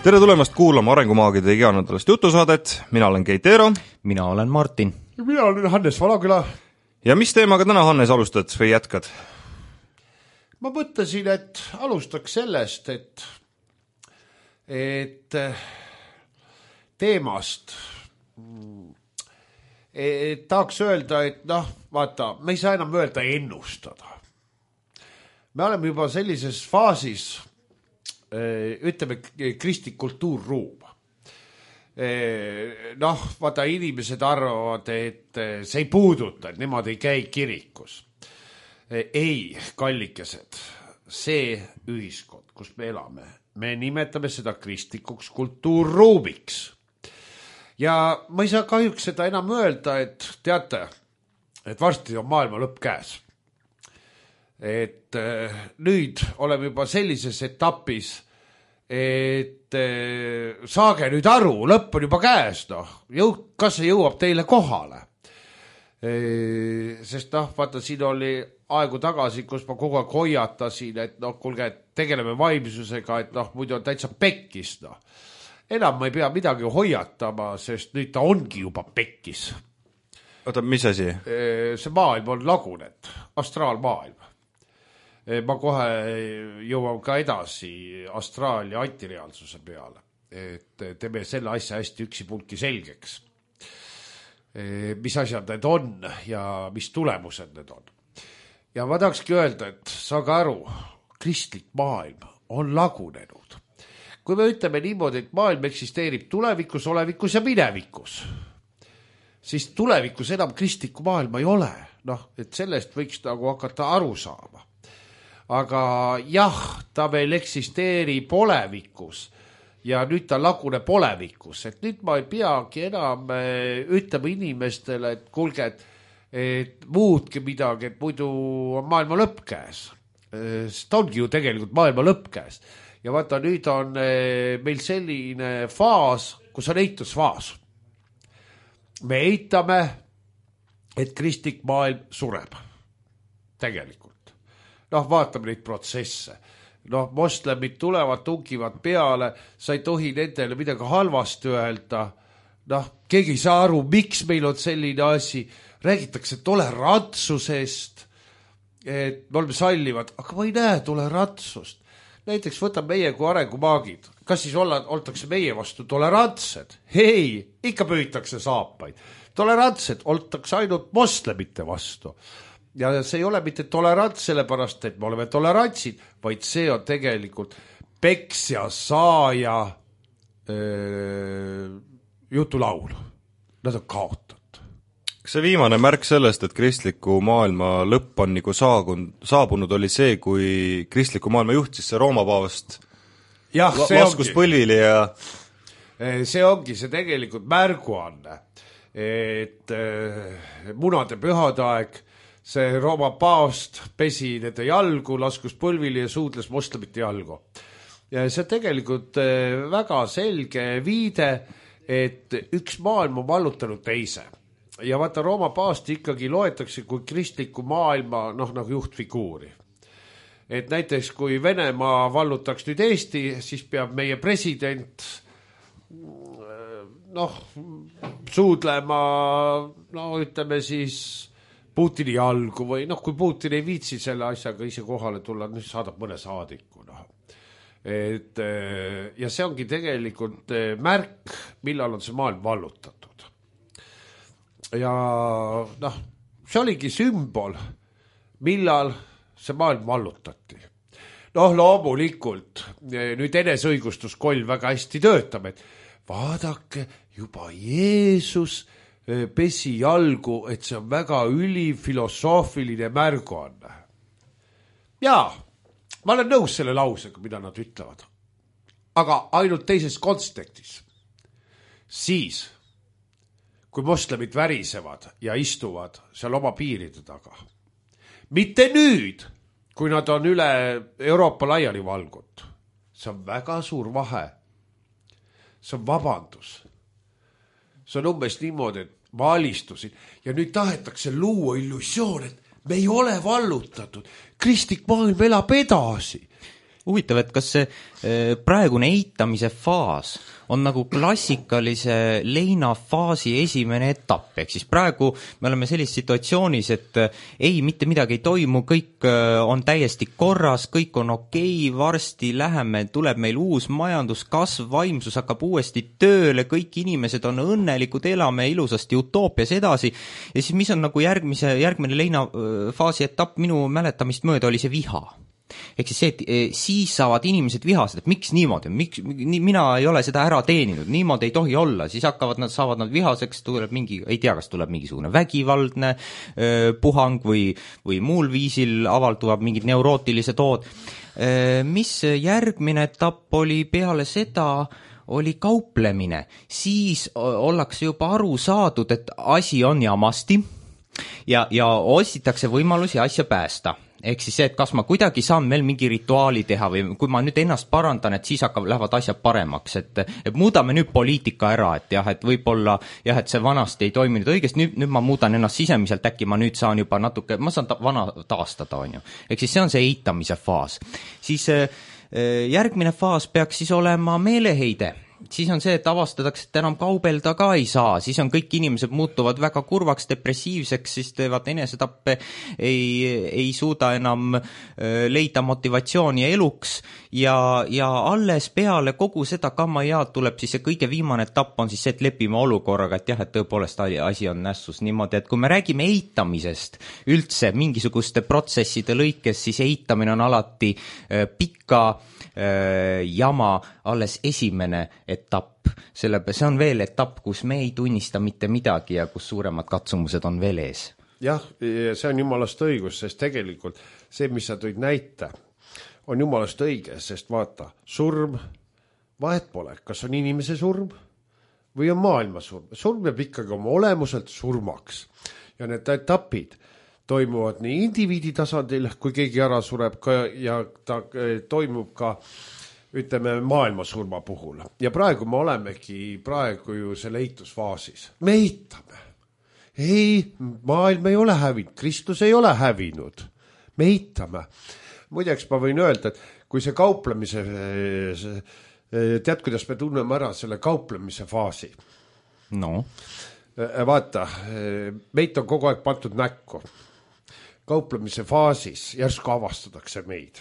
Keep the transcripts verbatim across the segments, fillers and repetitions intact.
tere tulemast kuulama Arengumaagide iganädalast jutusaadet, mina olen Keit Eero. Mina olen Martin. Ja mina olen Hannes Valaküla. Ja mis teemaga täna, Hannes, alustad või jätkad? Ma mõtlesin, et alustaks sellest, et, et teemast et tahaks öelda, et noh, vaata, me ei saa enam öelda ennustada. Me oleme juba sellises faasis, ütleme, kristlik kultuurruum. Noh, vaata, inimesed arvavad, et see ei puuduta, et nemad ei käi kirikus. Ei, kallikesed, see ühiskond, kus me elame, me nimetame seda kristlikuks kultuurruumiks. Ja ma ei saa kahjuks seda enam öelda, et teate, et varsti on maailma lõpp käes. Et nüüd oleme juba sellises etapis, et saage nüüd aru, lõpp on juba käes, noh, jõu, kas see jõuab teile kohale? Sest noh, vaata, siin oli aegu tagasi, kus ma kogu aeg hoiatasin, et noh, kuulge, tegeleme vaimsusega, et noh, muidu on täitsa pekkis, noh. Enam ma ei pea midagi hoiatama, sest nüüd ta ongi juba pekkis. Oota, mis asi? See maailm on lagunet, astraalmaailm. Ma kohe jõuan ka edasi astraal- ja antireaalsuse peale, et teeme selle asja hästi üksipulki selgeks. Mis asjad need on ja mis tulemused need on. Ja ma tahakski öelda, et saage aru, kristlik maailm on lagunenud. Kui me ütleme niimoodi, et maailm eksisteerib tulevikus, olevikus ja minevikus, siis tulevikus enam kristlikku maailma ei ole. Noh, et sellest võiks nagu hakata aru saama. Aga jah, ta veel eksisteerib olevikus ja nüüd ta laguneb olevikus. Et nüüd ma ei peagi enam ütlema inimestele, et kuulge, et, et muudki midagi, et muidu on maailma lõpp käes. Sest ongi ju tegelikult maailma lõpp käes. Ja vaata, nüüd on meil selline faas, kus on eitusfaas. Me eitame, et kristlik maailm sureb. Tegelikult. Noh, vaatame neid protsesse. Noh, moslemid tulevad, tungivad peale, sa ei tohi nendele midagi halvasti öelda. Noh, keegi ei saa aru, miks meil on selline asi. Räägitakse tolerantsusest, et me oleme sallivad, aga ma ei näe tolerantsust. Näiteks võtab meie kui arengumaagid. Kas siis olla, oltakse meie vastu tolerantsed? Ei, ikka püütakse saapaid. Tolerantsed oltakse ainult moslemite vastu. Ja see ei ole mitte tolerants sellepärast, et me oleme tolerantsid, vaid see on tegelikult peksja saaja öö, jutulaul. Nad on kaotatud. Kas see viimane märk sellest, et kristliku maailma lõpp on nagu saabunud, oli see, kui kristliku maailma juhtis see Rooma paavast ja, laskus põlvili ja... See ongi see tegelikult märguanne, et munade pühade aeg see Rooma paavst pesi nende jalgu, laskus põlvili ja suudles moslemite jalgu. Ja see tegelikult väga selge viide, et üks maailm on vallutanud teise. Ja vaata, Rooma paavst ikkagi loetakse kui kristliku maailma noh, nagu juhtfiguuri. Et näiteks kui Venemaa vallutaks nüüd Eesti, siis peab meie president noh, suudlema, no ütleme siis Putini jalgu või noh, kui Putin ei viitsi selle asjaga ise kohale tulla, nüüd saadab mõne saadiku. No. Et, ja see ongi tegelikult märk, millal on see maailm vallutatud. Ja noh, see oligi sümbol, millal see maailm vallutati. Noh, loomulikult, nüüd enesõigustuskoll väga hästi töötab, et vaadake, juba Jeesus pesi jalgu, et see on väga ülifilosoofiline märguanne. Jaa, ma olen nõus selle lausega, mida nad ütlevad. Aga ainult teises kontekstis. Siis, kui moslemid värisevad ja istuvad seal oma piiride taga. Mitte nüüd, kui nad on üle Euroopa laiali valgut. See on väga suur vahe. See on vabandus. See on umbes niimoodi, et ma alistusin ja nüüd tahetakse luua illusioon, et me ei ole vallutatud. Kristlik maailm elab edasi. huvitav, et kas see praegune eitamise faas on nagu klassikalise leinafaasi esimene etapp, ehk siis praegu me oleme sellises situatsioonis, et ei, mitte midagi ei toimu, kõik on täiesti korras, kõik on okei, varsti läheme, tuleb meil uus majanduskasv, vaimsus hakkab uuesti tööle, kõik inimesed on õnnelikud, elame ilusasti utoopias edasi, ja siis mis on nagu järgmise, järgmine leinafaasi etapp minu mäletamist mööda oli see viha. Ehk siis see, et siis saavad inimesed vihased, et miks niimoodi, miks, mina ei ole seda ära teeninud, niimoodi ei tohi olla, siis hakkavad nad, saavad nad vihaseks, tuleb mingi, ei tea, kas tuleb mingisugune vägivaldne öö, puhang või, või muul viisil avalduvad mingid neurootilised ood. Mis järgmine etapp oli peale seda, oli kauplemine, siis ollakse juba aru saadud, et asi on jamasti ja, ja otsitakse võimalusi asja päästa. Ehk siis see, et kas ma kuidagi saan veel mingi rituaali teha või kui ma nüüd ennast parandan, et siis hakkab, lähevad asjad paremaks, et, et muudame nüüd poliitika ära, et jah, et võib-olla jah, et see vanasti ei toiminud õigesti, nüüd, nüüd ma muudan ennast sisemiselt, äkki ma nüüd saan juba natuke, ma saan ta, vana taastada, on ju. Ehk siis see on see eitamise faas. Siis järgmine faas peaks siis olema meeleheide. Siis on see, et avastatakse, et enam kaubelda ka ei saa, siis on kõik inimesed muutuvad väga kurvaks, depressiivseks, siis teevad enesetappe, ei, ei suuda enam leida motivatsiooni eluks ja, ja alles peale kogu seda kammajaad tuleb siis see kõige viimane etapp on siis see, et lepime olukorraga, et jah, et tõepoolest asi on nässus niimoodi, et kui me räägime eitamisest üldse mingisuguste protsesside lõikes, siis eitamine on alati pikka jama alles esimene etapp. Selle, see on veel etapp, kus me ei tunnista mitte midagi ja kus suuremad katsumused on veel ees. Jah, see on jumalast õigus, sest tegelikult see, mis sa tõid näite, on jumalast õige, sest vaata, surm, vahet pole, kas on inimese surm või on maailma surm. Surm jääb ikkagi oma olemuselt surmaks ja need etapid toimuvad nii indiviidi tasandil, kui keegi ära sureb ka, ja ta toimub ka, ütleme, maailmasurma puhul. Ja praegu me olemegi praegu ju selle eitusfaasis. Me eitame. Ei, maailm ei ole hävinud, Kristus ei ole hävinud. Me eitame. Muideks ma võin öelda, et kui see kauplemise, tead, kuidas me tunneme ära selle kauplemise faasi? No. Vaata, meid on kogu aeg pandud näkku. Kauplemise faasis järsku avastatakse meid.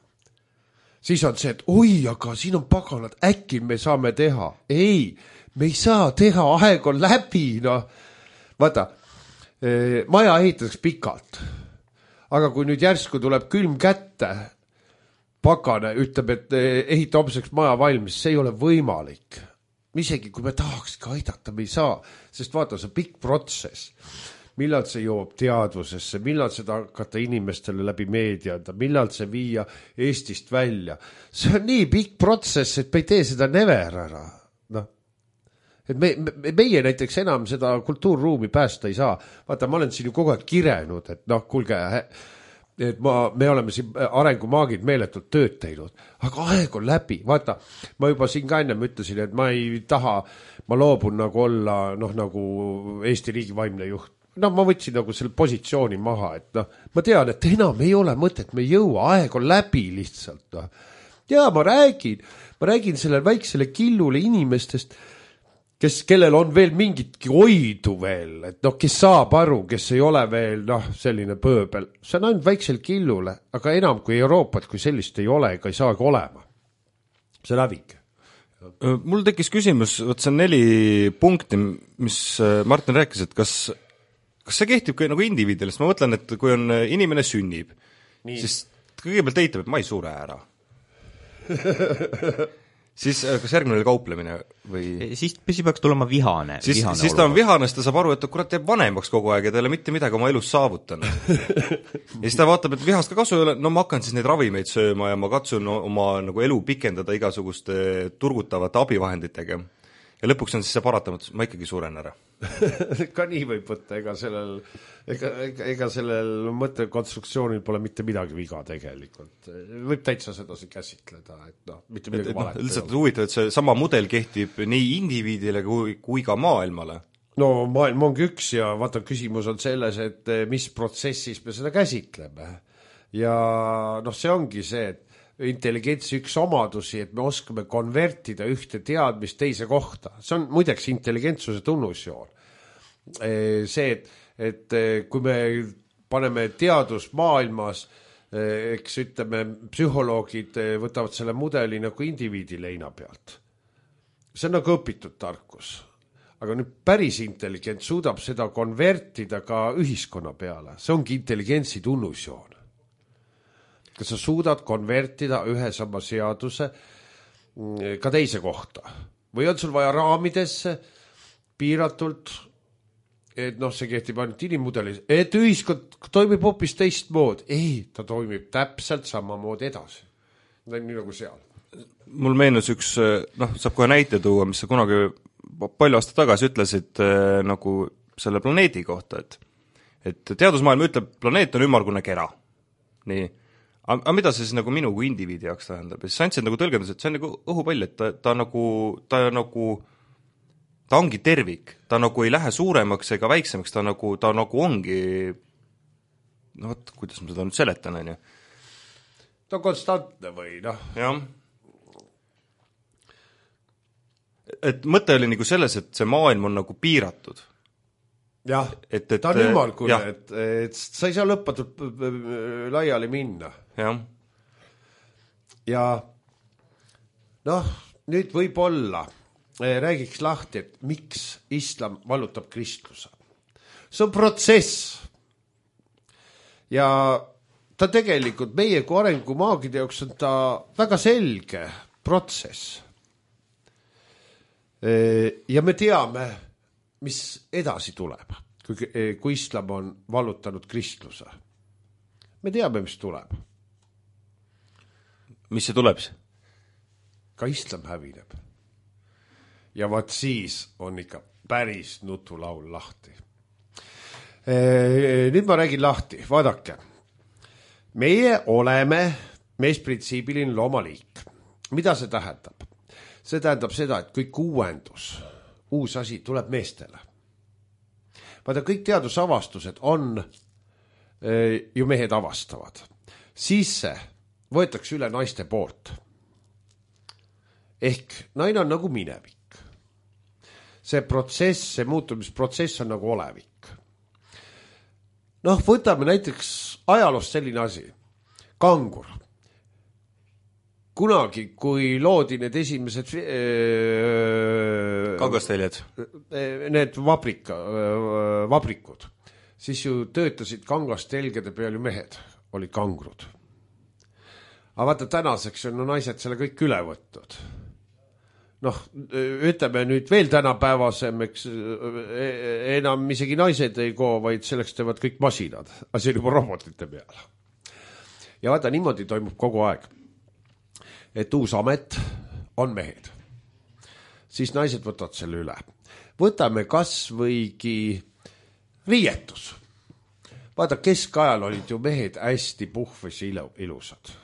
Siis on see, et oi, aga siin on paganad, äkki me saame teha. Ei, me ei saa teha, aeg on läbi. No. Vaata, maja ehitatakse pikalt. Aga kui nüüd järsku tuleb külm kätte, pagane ütleb, et ehita homseks maja valmis, see ei ole võimalik. Isegi kui me tahaks ka aidata, me ei saa, sest vaata, see pikk protsess. Millal see jõuab teadvusesse, millal seda hakata inimestele läbi meedia anda, millal see viia Eestist välja. See on nii pikk protsess, et me ei tee seda never ära. No. Et me, me, meie näiteks enam seda kultuurruumi päästa ei saa. Vaata, ma olen siin ju kogu aeg kirenud, et noh, kuulge, et ma, me oleme siin arengumaagid meeletult tööd teinud, aga aeg on läbi. Vaata, ma juba siin ka ennem ütlesin, et ma ei taha, ma loobun nagu olla noh, nagu Eesti riigi vaimne juht. No ma võtsin nagu selle positsiooni maha, et noh, ma tean, et enam ei ole mõtet, me ei jõua, aeg on läbi lihtsalt. No. Ja ma räägin, ma räägin sellele väiksele killule inimestest, kes, kellel on veel mingitki oidu veel, et noh, kes saab aru, kes ei ole veel noh, selline pööbel. See on ainult väiksel killule, aga enam kui Euroopat, kui sellist ei ole, ega ei saagi olema. See lävik. Mul tekkis küsimus, võt see on neli punkti, mis Martin rääkis, et kas Kas see kehtib nagu indiviidile, sest ma mõtlen, et kui on inimene sünnib, nii. Siis kõigepealt eitab, et ma ei sure ära. Siis kas järgmine oli kauplemine või? Siis, siis peaks tulema vihane. Siis, vihane siis ta on vihane, sest ta saab aru, et kurat jääb vanemaks kogu aeg ja ta ei ole mitte midagi oma elus saavutanud. Ja siis ta vaatab, et vihast ka kasu ei ole, no ma hakkan siis neid ravimeid sööma ja ma katsun oma nagu elu pikendada igasuguste turgutavate abivahenditega. Ja lõpuks on siis see paratamatus, ma ikkagi suren ära. Ka nii võib võtta, ega sellel, ega, ega, ega sellel mõttekonstruktsioonil pole mitte midagi viga tegelikult. Võib täitsa seda käsitleda, et noh, mitte midagi et, valet. No, lihtsalt huvitav, et see sama mudel kehtib nii indiviidile kui, kui ka maailmale. No maailm ongi üks ja vaata, küsimus on selles, et mis protsessis me seda käsitleme. Ja noh, see ongi see, et intelligentsi üks omadusi, et me oskame konvertida ühte teadmist teise kohta. See on muideks intelligentsuse tunnusjoon. See, et, et kui me paneme teadusmaailmas, eks ütleme, psühholoogid võtavad selle mudeli nagu indiviidi leina pealt. See on nagu õpitud tarkus. Aga nüüd päris intelligent suudab seda konvertida ka ühiskonna peale. See ongi intelligentsi tunnusjoon. Kas sa suudad konvertida ühe sama seaduse ka teise kohta? Või on sul vaja raamidesse piiratult, et noh, see kehtib ainult inimmudelis, et ühiskond toimib hoopis teistmoodi. Ei, ta toimib täpselt samamoodi edasi. Nii nagu seal. Mul meenus üks, noh, saab kohe näite tuua, mis sa kunagi palju aasta tagasi ütlesid eh, nagu selle planeedi kohta, et, et teadusmaailm ütleb, planeet on ümmargune kera. Nii. Aga mida see siis nagu minu kui indiviidi jaoks tähendab? Ja siis andsid nagu tõlgendus, et see on nagu õhupall, et ta, ta nagu, ta nagu ta ongi tervik, ta nagu ei lähe suuremaks ega väiksemaks, ta nagu, ta nagu ongi, no võt, kuidas ma seda nüüd seletan, on ju? Ta on konstantne või noh? Jah. Et mõte oli nagu selles, et see maailm on nagu piiratud. Jah, et, et, ta on ümmargune, et, et sa ei saa lõpmatult laiali minna. Jah. Ja noh, nüüd võib olla räägiks lahti, et miks islam vallutab kristluse. See on protsess. Ja ta tegelikult meie kui arengumaagide jaoks on ta väga selge protsess. Ja me teame, mis edasi tuleb, kui, kui islam on vallutanud kristluse. Me teame, mis tuleb. Mis see tuleb siis? Ka islam hävineb. Ja vaat siis on ikka päris nutulaul lahti. Nüüd ma räägin lahti, vaadake. Meie oleme meesprintsiibiline loomaliik. Mida see tähendab? See tähendab seda, et kõik uuendus, uus asi tuleb meestele. Vaata, kõik teadusavastused on, ju mehed avastavad. Siis see võetakse üle naiste poolt. Ehk naine on nagu minevik. See protsess, see muutumisprotsess on nagu olevik. Noh, võtame näiteks ajaloost selline asi. Kangur. Kunagi, kui loodi need esimesed äh, kangasteljad, need vabrika, äh, vabrikud, siis ju töötasid kangastelgede peal ju mehed, olid kangrud. Aga vaata, tänaseks on no, naised selle kõik üle võtnud. Noh, ütleme nüüd veel tänapäevasem, eks enam isegi naised ei koo, vaid selleks teevad kõik masinad. Aga see on juba robotite peal. Ja vaata, niimoodi toimub kogu aeg. Et uus amet on mehed. Siis naised võtavad selle üle. Võtame kas võigi riietus. Vaata, keskajal olid ju mehed hästi puhvis ja ilusad.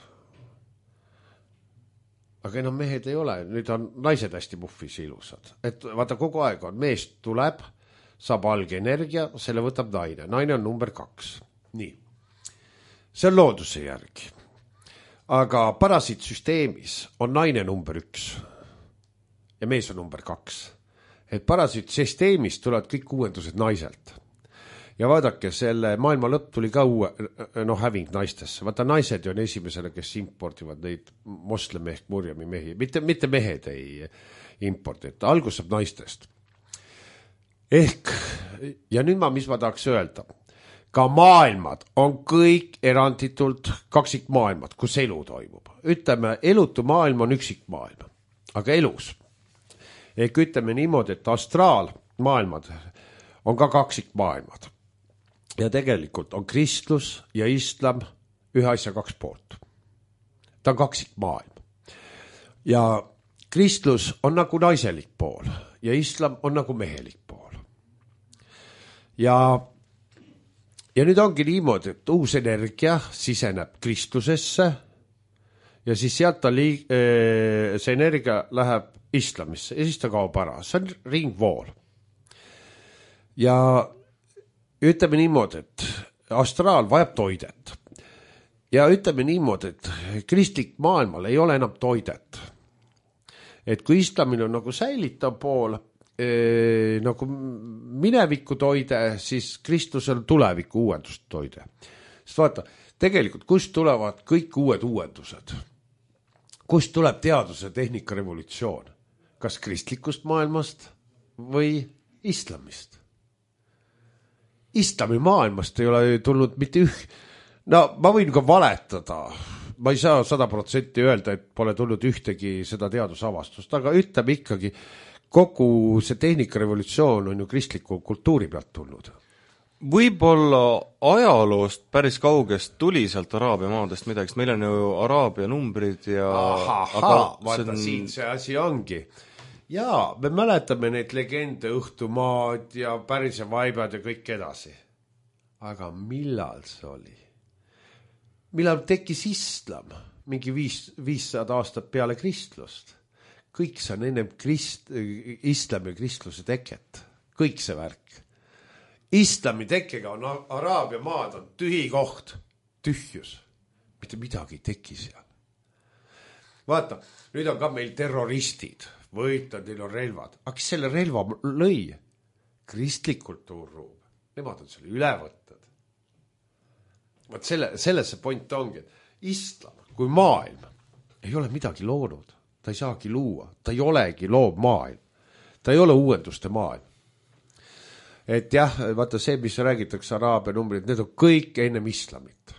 Aga enam mehed ei ole, nüüd on naised hästi puhvis ilusad. Et vaata, kogu aeg on, mees tuleb, saab alge energia, selle võtab naine. Naine on number kaks. Nii. See on looduse järgi. Aga parasiitsüsteemis on naine number üks. Ja mees on number kaks. Et parasiitsüsteemis tulevad kõik uuendused naiselt. Ja vaadake, selle maailma lõpp tuli ka uue, no häving naistesse. Vaata, naised on esimesena, kes importivad neid mosleme ehk murjami mehi. Mitte, mitte mehed ei importita. Algus saab naistest. Ehk, ja nüüd ma, mis ma tahaks öelda. Ka maailmad on kõik eranditult kaksikmaailmad, kus elu toimub. Ütleme, elutu maailm on üksikmaailm. Aga elus. Ehk ütleme niimoodi, et astraalmaailmad on ka kaksikmaailmad. Ja tegelikult on kristlus ja islam ühe asja kaks poolt. Ta on kaksik maailm. Ja kristlus on nagu naiselik pool ja islam on nagu mehelik pool. Ja, ja nüüd ongi niimoodi, et uus energia siseneb kristlusesse ja siis sealt ta liig, see energia läheb islamisse ja siis ta kaob ära. See on ringvool. Ja ütleme niimoodi, et astraal vajab toidet. ja ütleme niimoodi, et kristlik maailmal ei ole enam toidet. Et kui islamil on nagu säilitav pool, eh, nagu mineviku toide, siis Kristusel tuleviku uuendust toide. Sest vaata, tegelikult kust tulevad kõik uued uuendused? Kust tuleb teaduse tehnika revolutsioon? Kas kristlikust maailmast või islamist? Islami maailmast ei ole tulnud mitte üh... No ma võin ka valetada. Ma ei saa sada protsenti öelda, et pole tulnud ühtegi seda teadusavastust, aga ütleme ikkagi, kogu see tehnikarevolutsioon on ju kristliku kultuuri pealt tulnud. Võib-olla ajaloost päris kaugest tuli sealt Araabia maadest midagi, sest meil on ju Araabia numbrid ja... Ahaha, vaata on... siin see asi ongi. Jaa, me mäletame neid legende õhtumaad ja pärise vaibad ja kõik edasi. Aga millal see oli? Millal tekkis islam? Mingi viis, viissada aastat peale kristlust. Kõik see on ennem krist, islami ja kristluse teket. Kõik see värk. Islami tekkega on Araabia maad on tühi koht, tühjus. Mitte midagi ei teki seal. Vaata, nüüd on ka meil terroristid, võitlad, neil on relvad. Aga kes selle relva lõi? Kristlik kultuurruum. Nemad on selle ülevõtted. Vaat selle, selle see point ongi, et islam kui maailm ei ole midagi loonud. Ta ei saagi luua. Ta ei olegi loob maailm. Ta ei ole uuenduste maailm. Et jah, vaata see, mis räägitakse Araabia numbrid, need on kõik ennem islamit.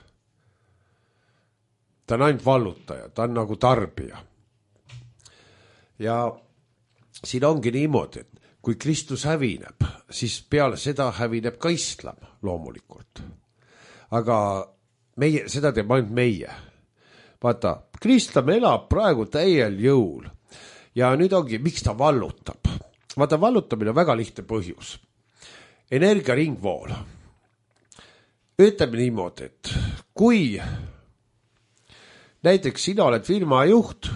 Ta on ainult vallutaja, ta on nagu tarbija. Ja siin ongi niimoodi, et kui Kristus hävineb, siis peale seda hävineb ka islam loomulikult. Aga meie, seda teeb ainult meie. Vaata, Kristus elab praegu täiel jõul. Ja nüüd ongi, miks ta vallutab? Vaata, vallutamine on väga lihtne põhjus. Energia ringvool. Ütleme niimoodi, et kui näiteks sina oled firma juht,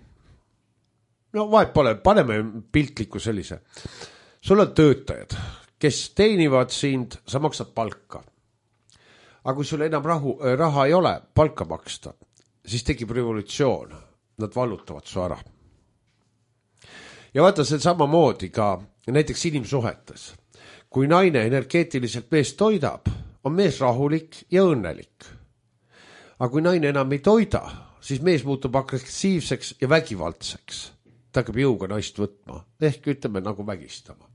no vahet pole, paneme piltliku sellise. Sul on töötajad, kes teenivad sind, sa maksad palka. Aga kui sul enam rahu, raha ei ole palka maksta, siis tekib revolutsioon. Nad vallutavad su ära. Ja vaata, see samamoodi ka näiteks inimsuhetes. Kui naine energeetiliselt meest toidab, on mees rahulik ja õnnelik. Aga kui naine enam ei toida, siis mees muutub agressiivseks ja vägivaldseks. Ta hakkab jõuga naist võtma, ehk ütleme nagu vägistama.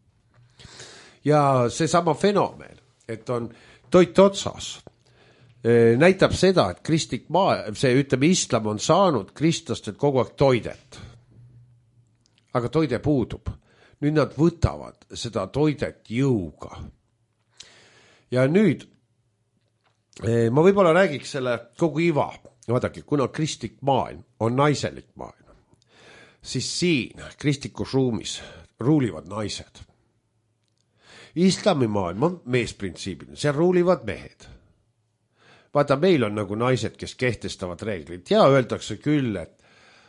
Ja see sama fenomen, et on toit otsas, näitab seda, et kristlik maa, see ütleme islam on saanud kristlastelt kogu aeg toidet. Aga toide puudub. Nüüd nad võtavad seda toidet jõuga. Ja nüüd ma võib-olla räägiks selle kogu iva. Vaadake, kuna kristlik maailm on naiselik maailm, siis siin kristlikus ruumis ruulivad naised. Islami maailm on meesprintsiibiline, seal ruulivad mehed. Vaata, meil on nagu naised, kes kehtestavad reeglid ja öeldakse küll, et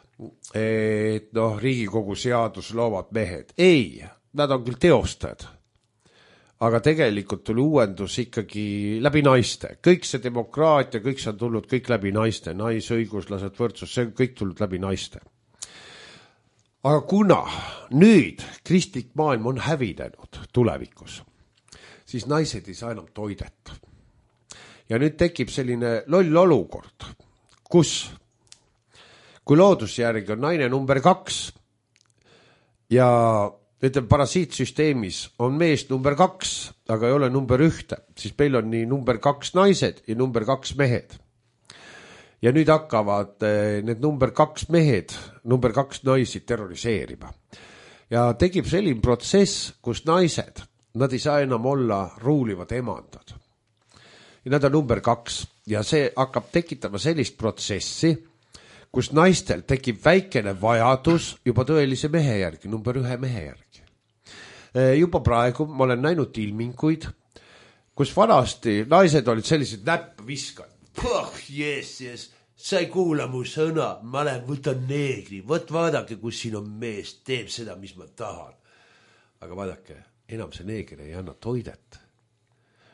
et noh, Riigikogu seadus loovad mehed. Ei, nad on küll teostajad. Aga tegelikult tuli uuendus ikkagi läbi naiste. Kõik see demokraatia, kõik see on tulnud kõik läbi naiste. Naisõiguslased, võrdsus, see on kõik tulnud läbi naiste. Aga kuna nüüd kristlik maailm on hävinenud tulevikus, siis naised ei saa enam toidet. Ja nüüd tekib selline loll olukord, kus kui loodusjärgi on naine number kaks ja ütleme, parasiitsüsteemis on mees number kaks, aga ei ole number ühte, siis meil on nii number kaks naised ja number kaks mehed. Ja nüüd hakkavad need number kaks mehed, number kaks naisi terroriseerima. Ja tekib selline protsess, kus naised, nad ei saa enam olla ruulivad emandad. Ja nad on number kaks ja see hakkab tekitama sellist protsessi, kus naistel tekib väikene vajadus juba tõelise mehe järgi, number ühe mehe järgi. Juba praegu ma olen näinud ilminguid, kus vanasti naised olid sellised näpp viskad. Puh, yes, yes, sa ei kuula mu sõna, ma lähen võtan neegri, võt vaadake, kus siin on mees, teeb seda, mis ma tahan. Aga vaadake, enam see neeger ei anna toidet.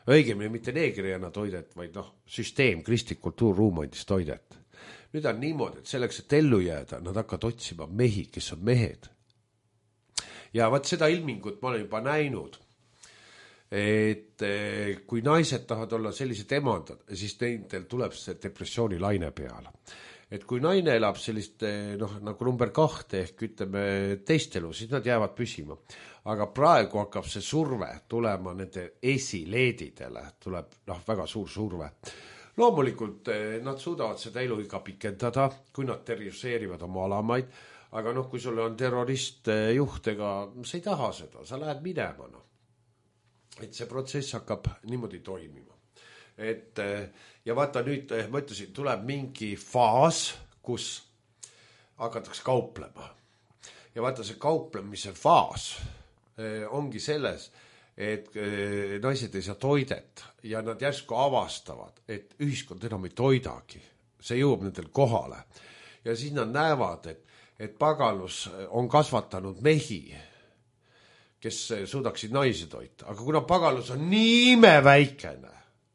õigemini mitte neegrijana toidet, vaid noh, süsteem, kristlik kultuurruum andis toidet. Nüüd on niimoodi, et selleks, et ellu jääda, nad hakkavad otsima mehi, kes on mehed. Ja vaat seda ilmingut ma olen juba näinud, et kui naised tahavad olla sellised emandad, siis neil tuleb see depressiooni laine peale. Et kui naine elab sellist, noh, nagu number kahte ehk ütleme teist elu, siis nad jäävad püsima. Aga praegu hakkab see surve tulema nende esileedidele, tuleb noh, väga suur surve. Loomulikult nad suudavad seda eluiga pikendada, kui nad terroriseerivad oma alamaid, aga noh, kui sul on terrorist juhtega, sa ei taha seda, sa lähed minema. No. Et see protsess hakkab niimoodi toimima. Et, ja vaata nüüd, ma ütlesin, tuleb mingi faas, kus hakatakse kauplema. Ja vaata see kauplemise faas ongi selles, et naised ei saa toidet ja nad järsku avastavad, et ühiskond enam ei toidagi. See jõuab nendel kohale. Ja siis nad näevad, et, et pagalus on kasvatanud mehi, kes suudaksid naisi toita. Aga kuna pagalus on nii imeväikene,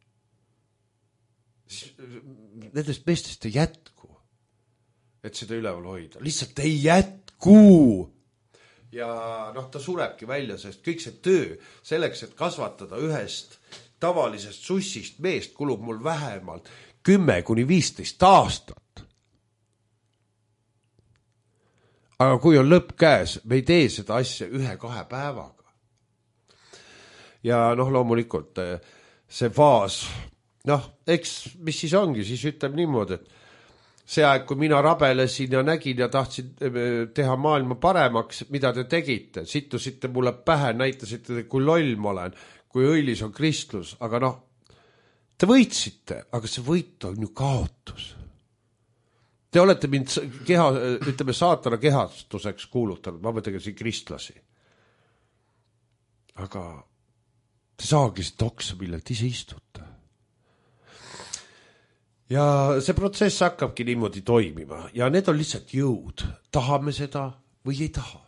siis nendest meestest ei jätku, et seda üleval hoida. Lihtsalt ei jätku. Ja noh, ta surebki välja, sest kõik see töö selleks, et kasvatada ühest tavalisest sussist meest, kulub mul vähemalt kümme kuni viisteist aastat. Aga kui on lõpp käes, me ei tee seda asja ühe-kahe päevaga. Ja noh, loomulikult see faas, noh, eks mis siis ongi, siis ütleb niimoodi, et see aeg, kui mina rabelesin ja nägin ja tahtsin teha maailma paremaks, mida te tegite, sittusite mulle pähe, näitasite, kui loll ma olen, kui õilis on kristlus, aga noh, te võitsite, aga see võit on ju kaotus. Te olete mind keha, ütleme, saatana kehastuseks kuulutanud, ma mõtlen siin kristlasi. Aga te saagi seda oksa, millelt ise istute. Ja see protsess hakkabki niimoodi toimima ja need on lihtsalt jõud. Tahame seda või ei taha.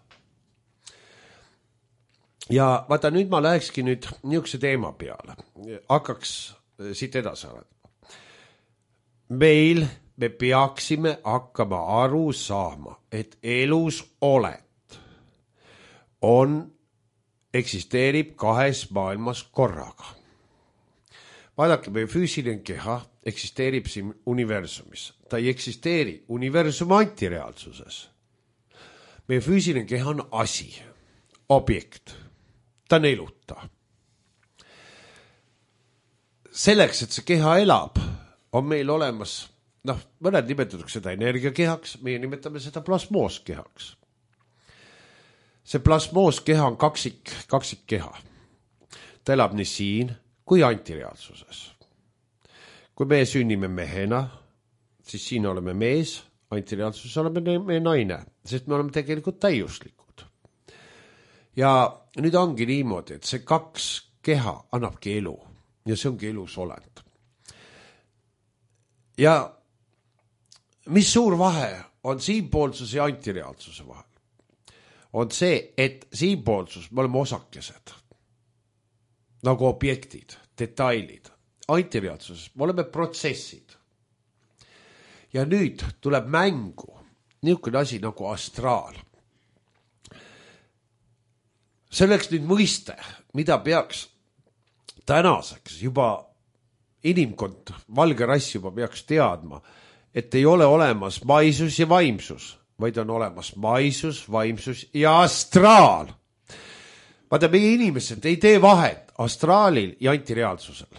Ja vaata, nüüd ma lähekski nüüd niisuguse teema peale. Hakkaks siit edasi arendama. Meil me peaksime hakkama aru saama, et elus oled on, eksisteerib kahes maailmas korraga. Vaadake, meie füüsiline keha eksisteerib siin universumis. Ta ei eksisteeri universumi antireaalsuses. Meie füüsiline keha on asi, objekt. Ta on eluta. Selleks, et see keha elab, on meil olemas, noh, mõned nimetatakse seda energiakehaks, meie nimetame seda plasmooskehaks. See plasmooskeha on kaksik, kaksik keha. Ta elab nii siin kui antireaalsuses. Kui me sünnime mehena, siis siin oleme mees, antireaalsuses oleme me naine, sest me oleme tegelikult täiuslikud. Ja nüüd ongi niimoodi, et see kaks keha annabki elu ja see ongi elus olend. Ja mis suur vahe on siinpoolsuse ja antireaalsuse vahel? On see, et siinpoolsus me oleme osakesed, nagu objektid, detailid. Antireaalsuses me oleme protsessid. Ja nüüd tuleb mängu niisugune asi nagu astraal. See oleks nüüd mõiste, mida peaks tänaseks juba inimkond, valge rass juba peaks teadma, et ei ole olemas maisus ja vaimsus, vaid on olemas maisus, vaimsus ja astraal. Vaata, meie inimesed ei tee vahet astraalil ja antireaalsusel.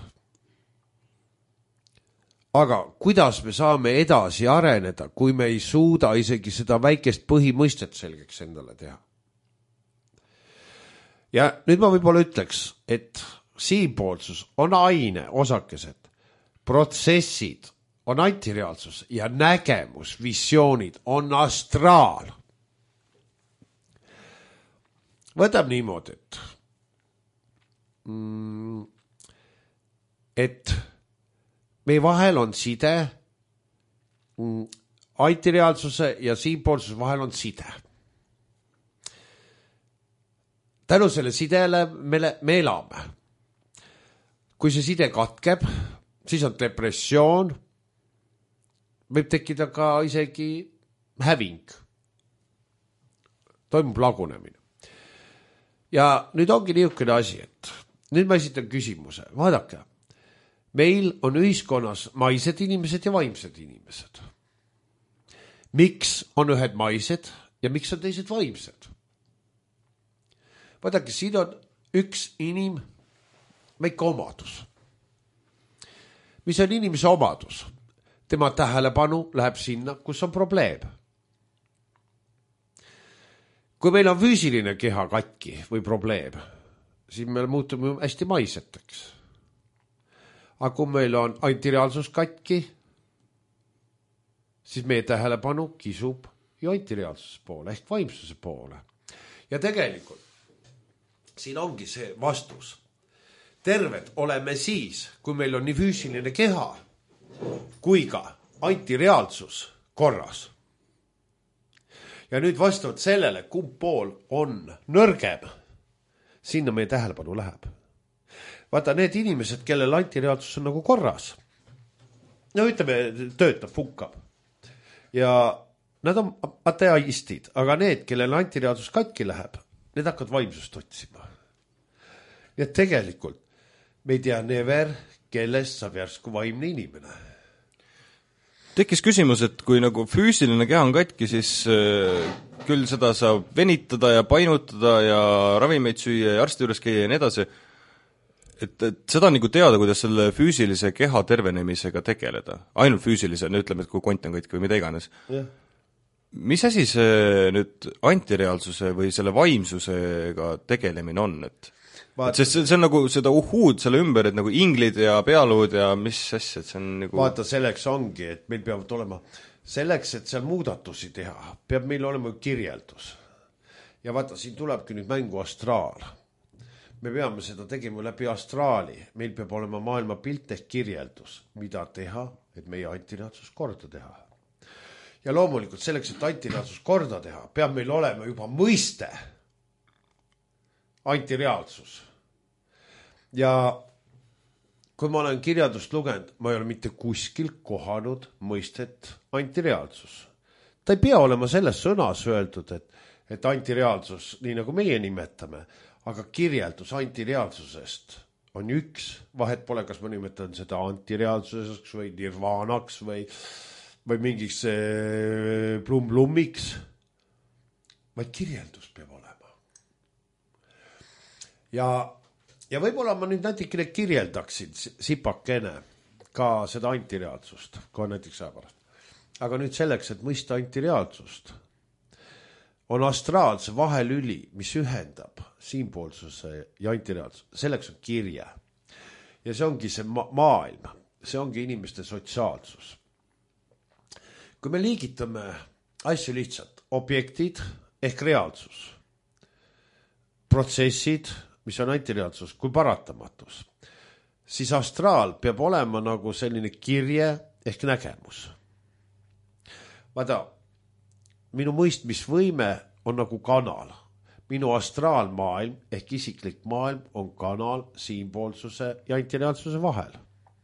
Aga kuidas me saame edasi areneda, kui me ei suuda isegi seda väikest põhimõistet selgeks endale teha? Ja nüüd ma võib-olla ütleks, et siinpoolsus on aine, osakesed, protsessid on antireaalsus ja nägemus, visioonid on astraal. Võtab niimoodi, et, mm, et meie vahel on side, mm, antireaalsuse ja siinpoolsuse vahel on side. Tänu selle sidele me, me elame. kui see side katkeb, siis on depressioon, võib tekkida ka isegi häving. Toimub lagunemine. Ja nüüd ongi niisugune asi, et nüüd ma esitan küsimuse. Vaadake, meil on ühiskonnas maised inimesed ja vaimsed inimesed. Miks on ühed maised ja miks on teised vaimsed? Vaadake, siin on üks inim väike omadus. Mis on inimese omadus? Tema tähelepanu läheb sinna, kus on probleem. Kui meil on füüsiline keha katki või probleem, siis me muutume hästi maiseteks. Aga kui meil on antireaalsus katki, siis meie tähelepanu kisub ju antireaalsuse poole ehk vaimsuse poole. Ja tegelikult siin ongi see vastus. Terved oleme siis, kui meil on nii füüsiline keha kui ka antireaalsus korras. Ja nüüd vastavalt sellele, kumb pool on nõrgem, sinna meie tähelepanu läheb. Vaata, need inimesed, kellel antireaalsus on nagu korras, no ütleme, töötab, funkab. Ja nad on ateistid, aga need, kellel antireaalsus katki läheb, need hakkavad vaimsust otsima. Ja tegelikult me ei tea never, kellest saab järsku vaimne inimene. Tekkis küsimus, et kui nagu füüsiline keha on katki, siis äh, küll seda saab venitada ja painutada ja ravimeid süüa ja arsti juures käia ja nii edasi. Et, et seda on nagu teada, kuidas selle füüsilise keha tervenemisega tegeleda. Ainult füüsilise, ütleme, et kui kont on katki või mida iganes. Yeah. Mis asi see nüüd antireaalsuse või selle vaimsusega tegelemine on? Et Vaata, et see, see on nagu seda uhuud selle ümber, et nagu inglid ja pealuud ja mis asja, et see on nagu... Vaata, selleks ongi, et meil peavad olema, selleks, et seal muudatusi teha, peab meil olema kirjeldus. Ja vaata, siin tulebki nüüd mängu astraal. Me peame seda tegema läbi astraali. Meil peab olema maailma pilt ehk kirjeldus, mida teha, et meie antireaalsus korda teha. Ja loomulikult selleks, et antireaalsus korda teha, peab meil olema juba mõiste antireaalsus. Ja kui ma olen kirjandust lugenud, ma ei ole mitte kuskil kohanud mõistet antireaalsus. Ta ei pea olema selles sõnas öeldud, et, et antireaalsus, nii nagu meie nimetame, aga kirjeldus antireaalsusest on üks. Vahet pole, kas ma nimetan seda antireaalsuseks või nirvaanaks või, või mingiks plum-plummiks, vaid kirjeldus peab olema. Ja, ja võib-olla ma nüüd natikene kirjeldaksin sipakene ka seda antireaalsust, kui näiteks ajapärast. Aga nüüd selleks, et mõista antireaalsust, on astraalse vahelüli, mis ühendab siinpoolsuse ja antireaalsuse. Selleks on kirje. Ja see ongi see ma- maailm. See ongi inimeste sotsiaalsus. Kui me liigitame asju lihtsalt, objektid ehk reaalsus, protsessid, mis on antireaalsus, kui paratamatus, siis astraal peab olema nagu selline kirje ehk nägemus. Vaata, minu mõistmisvõime on nagu kanal. Minu astraalmaailm ehk isiklik maailm on kanal siinpoolsuse ja antireaalsuse vahel.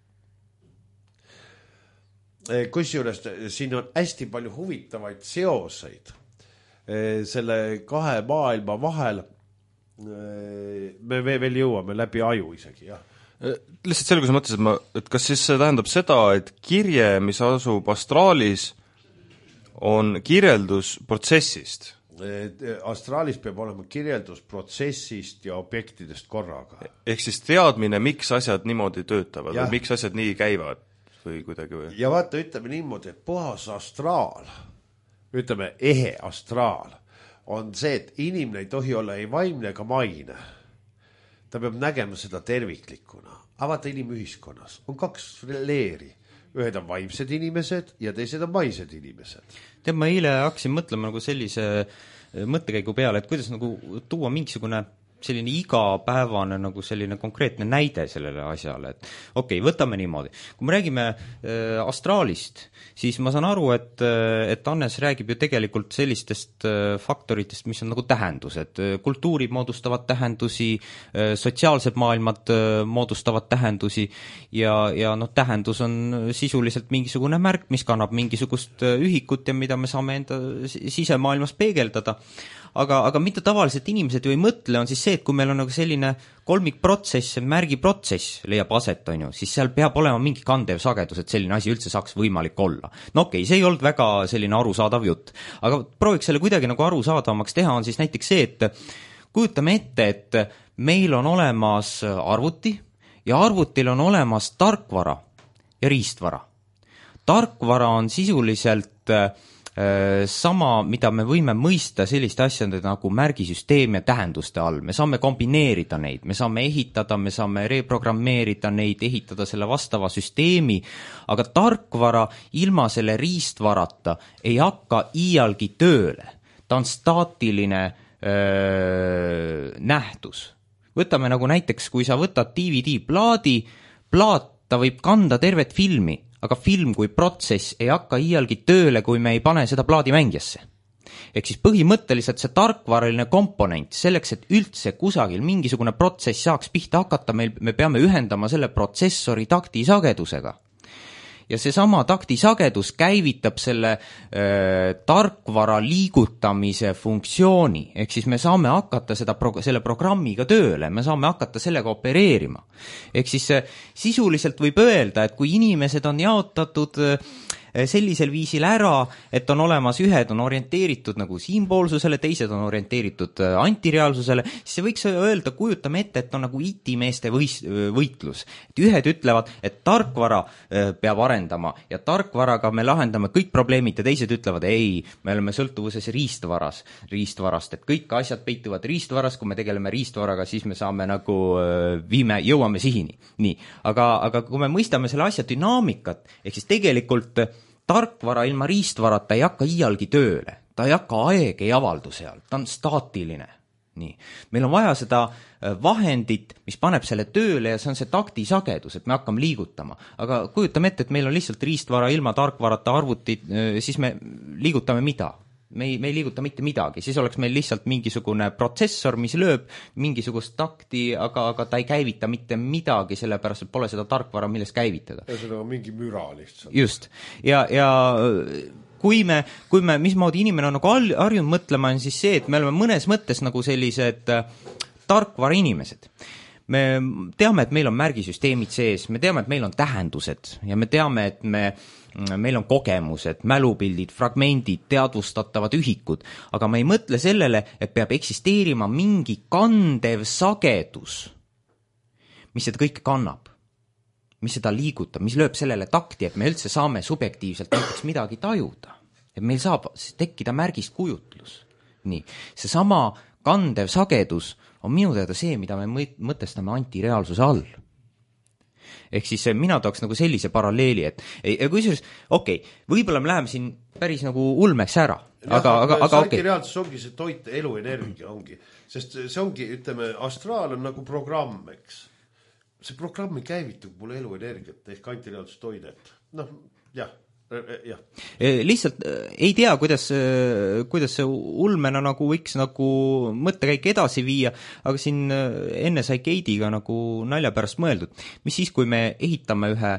Kusjuures siin on hästi palju huvitavaid seoseid selle kahe maailma vahel. Me veel jõuame läbi aju isegi, jah. Lihtsalt selgus mõttes, et, ma, et kas siis see tähendab seda, et kirje, mis asub astraalis, on kirjeldus protsessist? Astraalis peab olema kirjeldus protsessist ja objektidest korraga. Ehk siis teadmine, miks asjad niimoodi töötavad ja. Või miks asjad nii käivad või kuidagi või? Ja vaata, ütleme niimoodi, et puhas astraal, ütleme ehe astraal, on see, et inimene ei tohi olla ei vaimne ega maine. Ta peab nägema seda terviklikuna. Avata inimühiskonnas on kaks leeri. Ühed on vaimsed inimesed ja teised on maised inimesed. Tead, ma eile hakkasin mõtlema nagu sellise mõttekäigu peale, et kuidas nagu tuua mingisugune selline igapäevane nagu selline konkreetne näide sellele asjale, et okei okay,, võtame niimoodi. Kui me räägime äh, astraalist, siis ma saan aru, et, et Hannes räägib ju tegelikult sellistest äh, faktoritest, mis on nagu tähendused. Kultuurid moodustavad tähendusi, äh, sotsiaalsed maailmad äh, moodustavad tähendusi ja, ja noh, tähendus on sisuliselt mingisugune märk, mis kannab mingisugust ühikut ja mida me saame enda sisemaailmas peegeldada. Aga, aga mida tavaliselt inimesed ju ei mõtle, on siis see, et kui meil on nagu selline kolmikprotsess, märgiprotsess leiab aset, on ju, siis seal peab olema mingi kandev sagedus, et selline asi üldse saaks võimalik olla. No okei, see ei olnud väga selline arusaadav jutt, aga prooviks selle kuidagi nagu arusaadavamaks teha, on siis näiteks see, et kujutame ette, et meil on olemas arvuti ja arvutil on olemas tarkvara ja riistvara. Tarkvara on sisuliselt sama, mida me võime mõista selliste asjade nagu märgisüsteem ja tähenduste all. Me saame kombineerida neid, me saame ehitada, me saame reprogrammeerida neid, ehitada selle vastava süsteemi, aga tarkvara ilma selle riistvarata ei hakka iialgi tööle. Ta on staatiline öö, nähtus. Võtame nagu näiteks, kui sa võtad D V D-plaadi, plaat, ta võib kanda tervet filmi, aga film kui protsess ei hakka iialgi tööle, kui me ei pane seda plaadimängijasse. Ehk siis põhimõtteliselt see tarkvaraline komponent, selleks, et üldse kusagil mingisugune protsess saaks pihta hakata, meil, me peame ühendama selle protsessori taktisagedusega. Ja see sama taktisagedus käivitab selle öö, tarkvara liigutamise funktsiooni, ehk siis me saame hakata seda pro- selle programmiga tööle, me saame hakata sellega opereerima. Ehk siis sisuliselt võib öelda, et kui inimesed on jaotatud öö, sellisel viisil ära, et on olemas ühed on orienteeritud nagu siinpoolsusele, teised on orienteeritud antireaalsusele, siis see võiks öelda, kujutame ette, et on nagu itimeeste võis, võitlus. Et ühed ütlevad, et tarkvara peab arendama ja tarkvaraga me lahendame kõik probleemid ja teised ütlevad, ei, me oleme sõltuvuses riistvaras, riistvarast, et kõik asjad peituvad riistvaras, kui me tegeleme riistvaraga, siis me saame nagu viime, jõuame sihini. Nii, aga, aga kui me mõistame selle asja dünaamikat, ehk siis tegelikult tarkvara ilma riistvarata ei hakka iialgi tööle, ta ei hakka aeg ei avaldu seal, ta on staatiline. Nii. Meil on vaja seda vahendit, mis paneb selle tööle ja see on see taktisagedus, et me hakkame liigutama. Aga kujutame ette, et meil on lihtsalt riistvara ilma tarkvarata arvutid, siis me liigutame mida? Me ei, me ei liiguta mitte midagi, siis oleks meil lihtsalt mingisugune protsessor, mis lööb mingisugust takti, aga, aga ta ei käivita mitte midagi, sellepärast, et pole seda tarkvara, milles käivitada. Ja seda on mingi müra lihtsalt. Just. Ja, ja kui me, kui me, mismoodi inimene on nagu harjunud mõtlema, on siis see, et me oleme mõnes mõttes nagu sellised tarkvara inimesed. Me teame, et meil on märgisüsteemid sees, me teame, et meil on tähendused ja me teame, et me meil on kogemused, mälupildid, fragmendid, teadvustatavad ühikud, aga me ei mõtle sellele, et peab eksisteerima mingi kandev sagedus, mis seda kõike kannab, mis seda liigutab, mis lööb sellele takti, et me üldse saame subjektiivselt näiteks midagi tajuda, et meil saab tekkida märgist kujutlus. Nii, see sama kandev sagedus on minu teada see, mida me mõtestame antireaalsuse all. Ehk siis mina tooks nagu sellise paralleeli, et kui siis, okei, okay, võib-olla me läheme siin päris nagu ulmeks ära, aga, aga, aga, aga okei. Antireaalsus ongi see toit, eluenergia ongi, sest see ongi, ütleme, astraal on nagu programm, eks. See programmi käivitub mulle eluenergiat ehk antireaalsus toidet. Noh, jah. Ja. Lihtsalt ei tea, kuidas, kuidas see ulmena nagu võiks nagu mõttekäik edasi viia, aga siin enne sai Keidiga nagu nalja pärast mõeldud. Mis siis, kui me ehitame ühe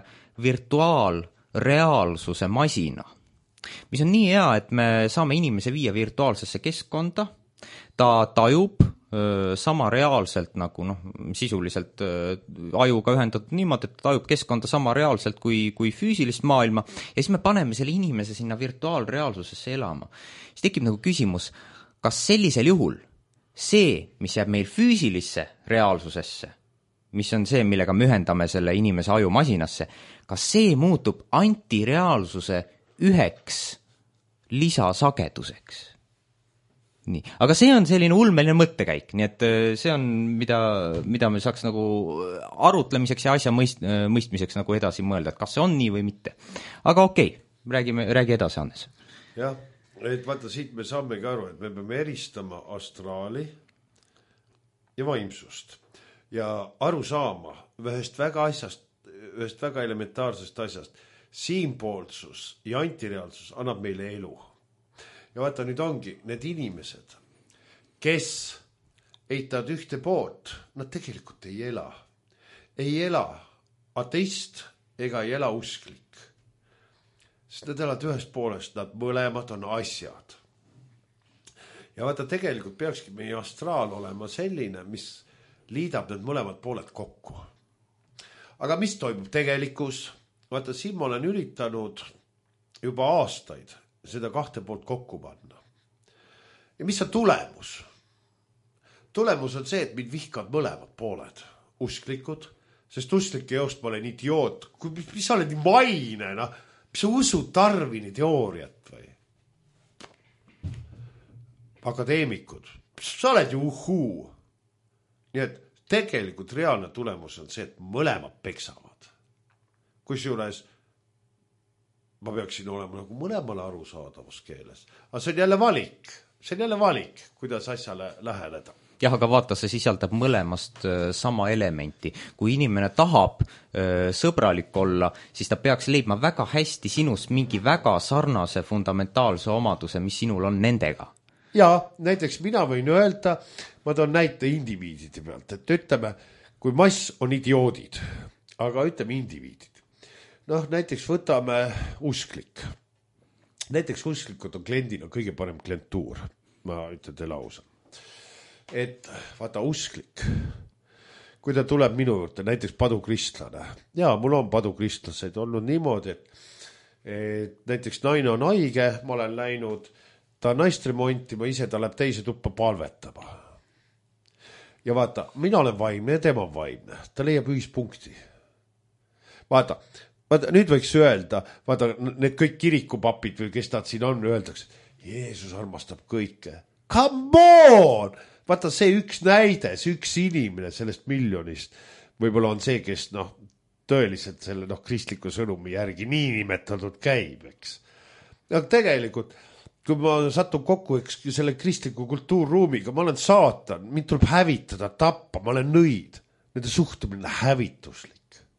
virtuaalreaalsuse masina, mis on nii hea, et me saame inimese viia virtuaalsesse keskkonda, ta tajub sama reaalselt nagu noh, sisuliselt ajuga ühendatud niimoodi, et ta tajub keskkonda sama reaalselt kui, kui füüsilist maailma ja siis me paneme selle inimese sinna virtuaalreaalsusesse elama. Siis tekib nagu küsimus, kas sellisel juhul see, mis jääb meil füüsilisse reaalsusesse, mis on see, millega me ühendame selle inimese aju masinasse, kas see muutub antireaalsuse üheks lisasageduseks? Nii. Aga see on selline ulmeline mõttekäik, nii et see on, mida, mida me saaks nagu arutlemiseks ja asja mõist, mõistmiseks nagu edasi mõelda, et kas see on nii või mitte. Aga okei, räägime, räägi edasi, Hannes. Jah, et vaata, siit me saamegi aru, et me peame eristama astraali ja vaimsust ja aru saama ühest väga asjast, ühest väga elementaarsest asjast. Siinpoolsus ja antireaalsus annab meile elu. Ja vaata, nüüd ongi need inimesed, kes eitavad ühte poolt, nad tegelikult ei ela. Ei ela ateist ega ei ela usklik. Sest nad elavad ühest poolest, nad mõlemad on asjad. Ja vaata, tegelikult peakski meie astraal olema selline, mis liidab need mõlemad pooled kokku. Aga mis toimub tegelikus? Vaata, siin ma olen üritanud juba aastaid seda kahte poolt kokku panna. Ja mis on tulemus? Tulemus on see, et mind vihkavad mõlemad pooled. Usklikud, sest usklike joost ma olen idioot. Mis sa oled nii maine, no? Mis sa usud Darwini teooriat või? Akadeemikud, sa oled ju uhuu. Nii et tegelikult reaalne tulemus on see, et mõlemad peksavad. Kusjuures ma peaksin olema nagu mõlemale arusaadavas keeles. Aga see on jälle valik. See on jälle valik, kuidas asjale läheneda. Jah, aga vaata, see sisaldab mõlemast sama elementi. Kui inimene tahab öö, sõbralik olla, siis ta peaks leidma väga hästi sinust mingi väga sarnase fundamentaalse omaduse, mis sinul on nendega. Ja näiteks mina võin öelda, ma toon näite indiviidide pealt, et ütleme, kui mass on idioodid, aga ütleme indiviidid. Noh, näiteks võtame usklik. Näiteks usklikud on kliendina kõige parem klientuur. Ma ütlen teile ausa. Et vaata usklik, kui ta tuleb minu juurde, näiteks padukristlane. Ja, mul on padukristlased olnud niimoodi, et, et näiteks naine on haige, ma olen läinud ta naistremonti, ma ise ta läheb teise tuppa palvetama. Ja vaata, mina olen vaimne ja tema on vaimne. Ta leiab ühispunkti. Vaata, vaata, nüüd võiks öelda, vaata, need kõik kirikupapid või kes nad siin on, öeldakse, Jeesus armastab kõike. Come on! Vaata, see üks näide, see üks inimene sellest miljonist võib-olla on see, kes noh, tõeliselt selle noh, kristliku sõnumi järgi nii nimetatud käib, eks. Aga tegelikult kui ma satun kokku eks, selle kristliku kultuurruumiga, ma olen saatan, mind tuleb hävitada, tappa, ma olen nõid. Nende suhtumine hävituslik.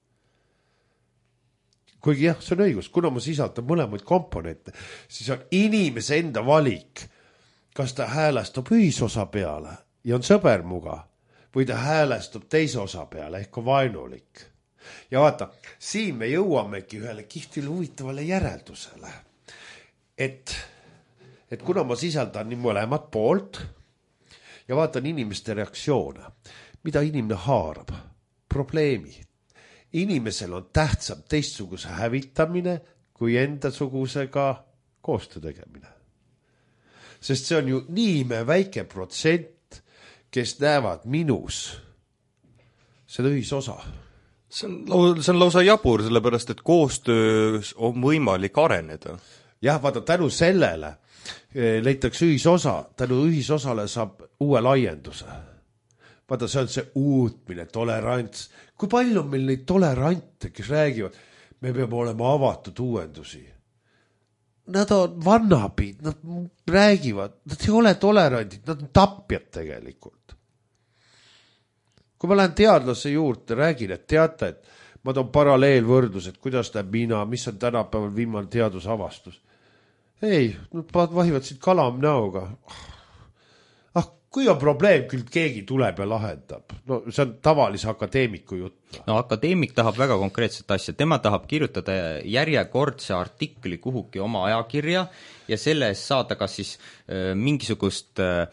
Kuigi jah, see on õigus, kuna ma sisaldan mõlemaid komponente, siis on inimese enda valik, kas ta häälestub ühisosa peale ja on sõber muga, või ta häälestub teise osa peale ehk on vaenulik. Ja vaata, siin me jõuamegi ühele kihvile huvitavale järeldusele, et et kuna ma sisaldan nii mõlemad poolt ja vaatan inimeste reaktsioone, mida inimene haarab, probleemi. Inimesel on tähtsam teistsuguse hävitamine kui endasugusega koostöö tegemine. Sest see on ju nii me väike protsent, kes näevad minus seda ühisosa. See on, see on lausa jabur, sellepärast et koostöös on võimalik areneda. Jah, vaata, tänu sellele leitakse ühisosa, tänu ühisosale saab uue laienduse. Vaata, see on see uutmine, tolerants. Kui palju on meil neid tolerante, kes räägivad, me peame olema avatud uuendusi. Nad on vannapid, nad räägivad, nad ei ole tolerandid, nad on tapjad tegelikult. Kui ma lähen teadlase juurde, räägin, et teate, et ma toon paralleelvõrdus, et kuidas näeb mina, mis on tänapäeval viimane teadusavastus. Ei, nad vahivad siit kalam näoga. Ah, kui on probleem, küll keegi tuleb ja lahendab. No see on tavalise akadeemiku jutt. No akadeemik tahab väga konkreetset asja. Tema tahab kirjutada järjekordse artikli kuhugi oma ajakirja ja selle eest saada kas siis äh, mingisugust äh,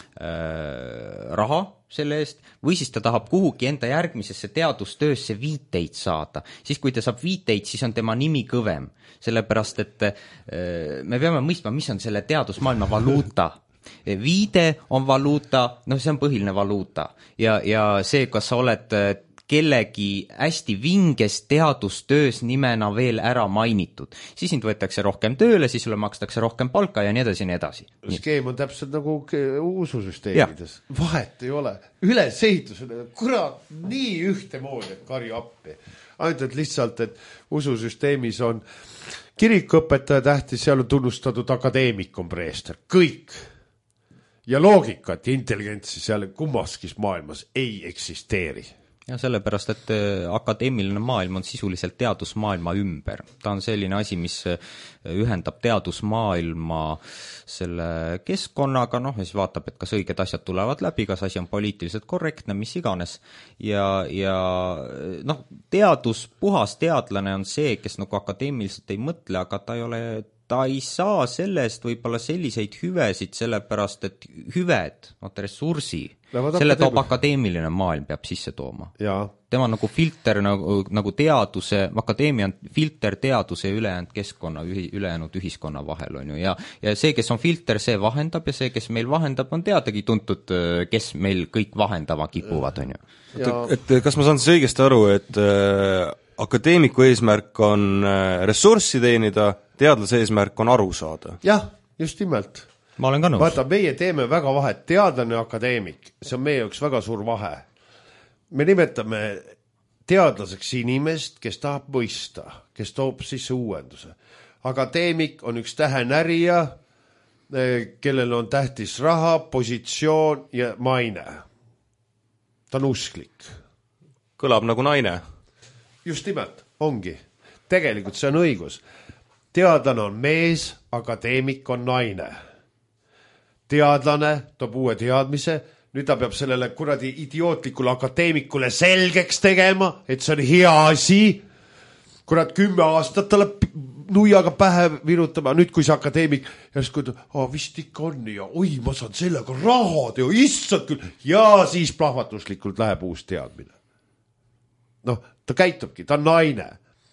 raha selle eest või siis ta tahab kuhugi enda järgmisesse teadustöösse viiteid saada. Siis kui ta saab viiteid, siis on tema nimi kõvem. Sellepärast, et me peame mõistma, mis on selle teadusmaailma valuuta. Viide on valuuta, no see on põhiline valuuta. Ja, ja see, kas sa oled kellegi hästi vinges teadustöös nimena veel ära mainitud. Siis sind võetakse rohkem tööle, siis sulle makstakse rohkem palka ja nii edasi ja nii edasi. Skeem on täpselt nagu ususüsteemides. Ja. Vahet ei ole. Ülesehitus on kurat nii ühtemoodi, et karju appi. Ainult, et lihtsalt, et ususüsteemis on kirikuõpetaja tähtis, seal on tunnustatud akadeemik on preester. Kõik. ja loogikat ja intelligentsi seal kummaskis maailmas ei eksisteeri. Ja sellepärast, et akadeemiline maailm on sisuliselt teadusmaailma ümber. Ta on selline asi, mis ühendab teadusmaailma selle keskkonnaga, noh, ja siis vaatab, et kas õiged asjad tulevad läbi, kas asi on poliitiliselt korrektne, mis iganes. Ja, ja noh, teadus, puhas teadlane on see, kes nagu akadeemiliselt ei mõtle, aga ta ei ole ta ei saa sellest võib-olla selliseid hüvesid, sellepärast, et hüved, noh, ressursi, selle toob akadeemiline maailm peab sisse tooma. Ja. Tema on nagu filter, nagu, nagu teaduse, akadeemia on filter teaduse ülejäänud keskkonna, ülejäänud ühiskonna vahel, on ju, ja, ja see, kes on filter, see vahendab ja see, kes meil vahendab, on teadagi tuntud, kes meil kõik vahendama kipuvad, on ju. Ja. Et, et kas ma saan siis õigesti aru, et äh, akadeemiku eesmärk on äh, ressurssi teenida, teadlase eesmärk on aru saada. Jah, just nimelt. Ma olen ka nõus. Vaata, meie teeme väga vahet, teadlane ja akadeemik, see on meie jaoks väga suur vahe. Me nimetame teadlaseks inimest, kes tahab mõista, kes toob sisse uuenduse. Akadeemik on üks tähenärija, kellel on tähtis raha, positsioon ja maine. Ta on usklik. Kõlab nagu naine. Just nimelt, ongi. Tegelikult see on õigus. Teadlane on mees, akadeemik on naine. Teadlane toob uue teadmise, nüüd ta peab sellele kuradi idiootlikule akadeemikule selgeks tegema, et see on hea asi. Kurat, kümme aastat talle nuiaga pähe virutama, nüüd kui see akadeemik, järsku ta, aa, vist ikka on ja oi, ma saan sellega raha teo, issad küll, ja siis plahvatuslikult läheb uus teadmine. Noh, ta käitubki, ta on naine.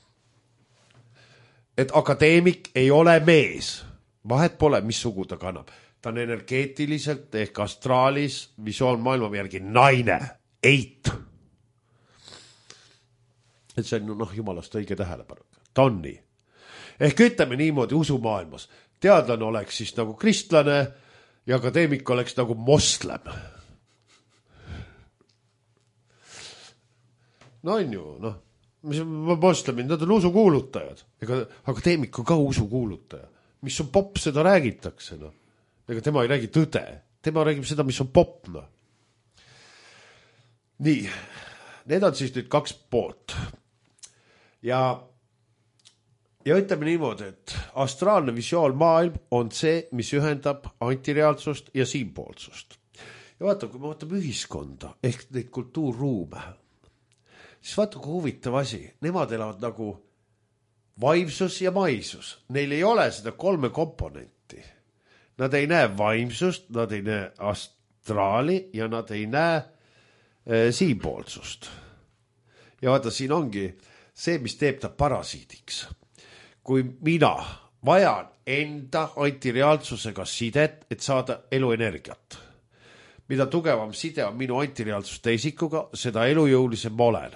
Et akadeemik ei ole mees. Vahet pole, mis sugu ta kannab. Ta on energeetiliselt ehk astraalis visioonmaailma järgi naine. Eit. Et see on, noh, jumalast õige tähelepanu. Ta on nii. Ehk ütleme niimoodi usumaailmas. Teadlane oleks siis nagu kristlane ja akadeemik oleks nagu moslem. No on ju, noh. Mis moslemid, nad on usukuulutajad. Ega akadeemik on ka usukuulutaja. Mis on popp, seda räägitakse. No. Ega tema ei räägi tõde. Tema räägib seda, mis on popp. No. Nii, need on siis nüüd kaks poolt. Ja, ja ütleme niimoodi, et astraalne visioonmaailm on see, mis ühendab antireaalsust ja siinpoolsust. Ja vaata, kui me vaatame ühiskonda ehk neid kultuurruume, siis vaata, kui huvitav asi. Nemad elavad nagu vaimsus ja maisus. Neil ei ole seda kolme komponenti. Nad ei näe vaimsust, nad ei näe astraali ja nad ei näe e, siinpoolsust. Ja vaata, siin ongi see, mis teeb ta parasiidiks. Kui mina vajan enda antireaalsusega sidet, et saada eluenergiat. Mida tugevam side on minu antireaalsus teisikuga, seda elujõulisem ma olen.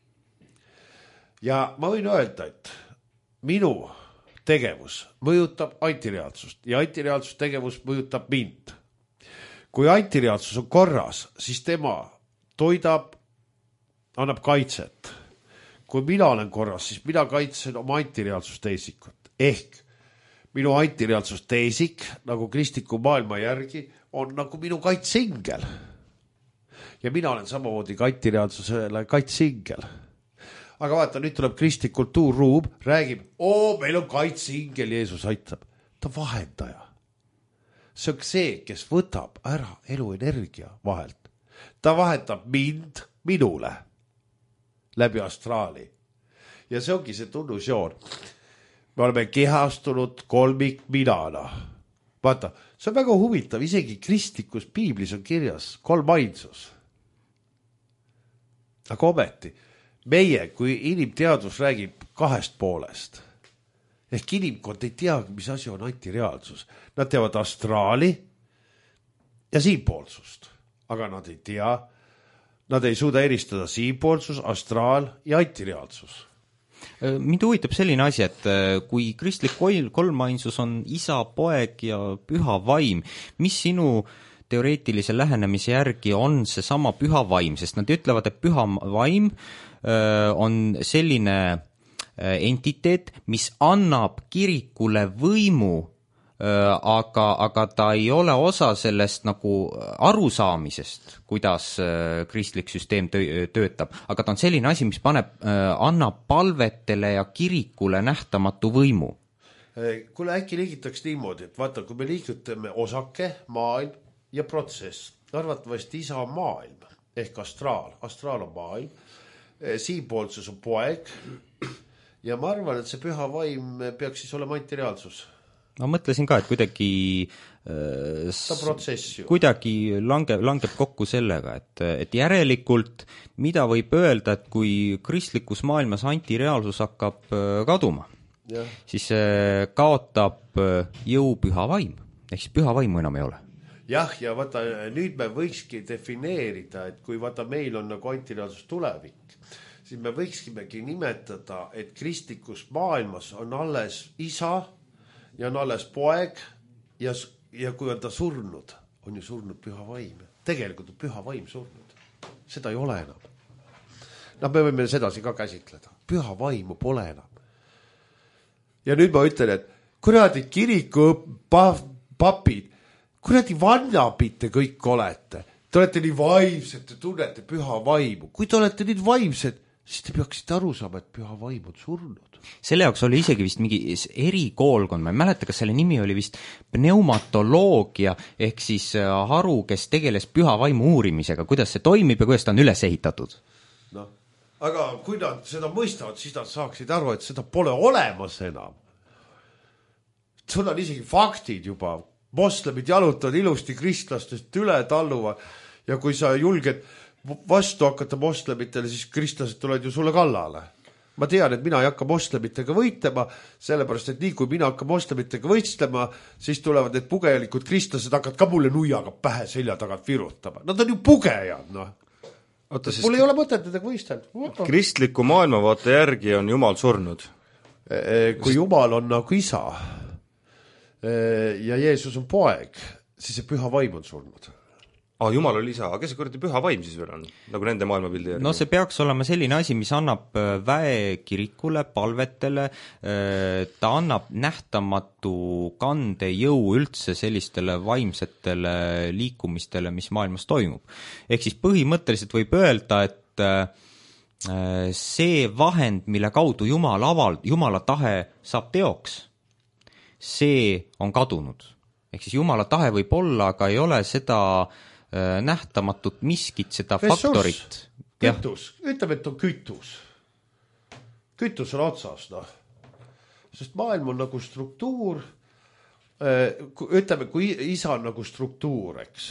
Ja ma võin öelda, et minu tegevus mõjutab antireaalsust ja antireaalsus tegevus mõjutab mind. Kui antireaalsus on korras, siis tema toidab, annab kaitset. Kui mina olen korras, siis mina kaitsen oma antireaalsus teisikut. Ehk minu antireaalsus teisik, nagu kristliku maailma järgi, on nagu minu kaitsingel. Ja mina olen samamoodi antireaalsusele kaitsingel. Aga vaata, nüüd tuleb kristlik kultuurruum, räägib, oo, meil on kaitsingel, Jeesus aitab. Ta vahendaja. See on see, kes võtab ära eluenergia vahelt. Ta vahetab mind minule läbi astraali. Ja see ongi see tunnusjoon. Me oleme kehastunud kolmik minana. Vaata, see on väga huvitav, isegi kristlikus piiblis on kirjas kolm ainsus. Aga ometi, meie, kui inimteadus räägib kahest poolest, ehk inimkond ei tea, mis asi on antireaalsus. Nad teavad astraali ja siinpoolsust, aga nad ei tea, nad ei suuda eristada siinpoolsus, astraal ja antireaalsus. Mind huvitab selline asi, et kui kristlik kolmainsus on isa, poeg ja püha vaim, mis sinu teoreetilise lähenemise järgi on see sama püha vaim, sest nad ütlevad, et püha vaim on selline entiteet, mis annab kirikule võimu aga, aga ta ei ole osa sellest nagu arusaamisest, kuidas kristlik süsteem töötab, aga ta on selline asi, mis paneb, annab palvetele ja kirikule nähtamatu võimu. Kuule, äkki liigitaks niimoodi, et vaata, kui me liigutame osake, maailm ja protsess, arvatavasti isa on maailm ehk astraal, astraal on maailm, siinpoolsus on poeg ja ma arvan, et see püha vaim peaks siis olema antireaalsus. Ma mõtlesin ka, et kuidagi äh, s- kuidagi langeb, langeb kokku sellega, et, et järelikult mida võib öelda, et kui kristlikus maailmas antireaalsus hakkab äh, kaduma, ja. siis äh, kaotab äh, jõu püha vaim, ehk siis püha vaimu enam ei ole. Jah, ja vaata, nüüd me võikski defineerida, et kui vaata meil on nagu antireaalsus tulevik, siis me võikskimegi nimetada, et kristlikus maailmas on alles isa ja on alles poeg ja, ja kui on ta surnud, on ju surnud püha vaim. Tegelikult on püha vaim surnud. Seda ei ole enam. No me võime sedasi ka käsitleda. Püha vaimu pole enam. Ja nüüd ma ütlen, et kuradi kiriku papid, kuradi vannapite kõik olete. Te olete nii vaimsed, te tunnete püha vaimu. Kui te olete nii vaimsed, siis te peaksite aru saama, et püha vaim on surnud. Selle jaoks oli isegi vist mingi erikoolkond, ma ei mäleta, kas selle nimi oli vist pneumatoloogia, ehk siis haru, kes tegeles püha vaimu uurimisega, kuidas see toimib ja kuidas ta on üles ehitatud. No, aga kui nad seda mõistavad, siis nad saaksid aru, et seda pole olemas enam. Sul on isegi faktid juba. Moslemid jalutavad ilusti kristlastest üle talluva ja kui sa julged vastu hakata moslemitele, siis kristlased tulevad ju sulle kallale. Ma tean, et mina ei hakka moslemitega võitlema, sellepärast, et nii kui mina hakka moslemitega võistlema, siis tulevad need pugelikud kristlased hakkad ka mulle nuiaga pähe selja tagant virutama. Nad on ju pugejad, noh. Oota, siis mul ei ole mõtet nendega võistelda. Kristliku maailmavaate järgi on Jumal surnud. Kui Jumal on nagu isa ja Jeesus on poeg, siis see püha vaim on surnud. Ah, Jumal oli isa, aga kes see kuradi püha vaim siis veel on, nagu nende maailmapildi järgi? No see peaks olema selline asi, mis annab väekirikule, palvetele, ta annab nähtamatu kande jõu üldse sellistele vaimsetele liikumistele, mis maailmas toimub. Ehk siis põhimõtteliselt võib öelda, et see vahend, mille kaudu Jumal aval, Jumala tahe saab teoks, see on kadunud. Ehk siis Jumala tahe võib olla, aga ei ole seda nähtamatut miskit, seda ressurss, faktorit. Kütus, ütleme, et on kütus. Kütus on otsas, noh. Sest maailm on nagu struktuur, ütleme, kui isa on nagu struktuur, eks.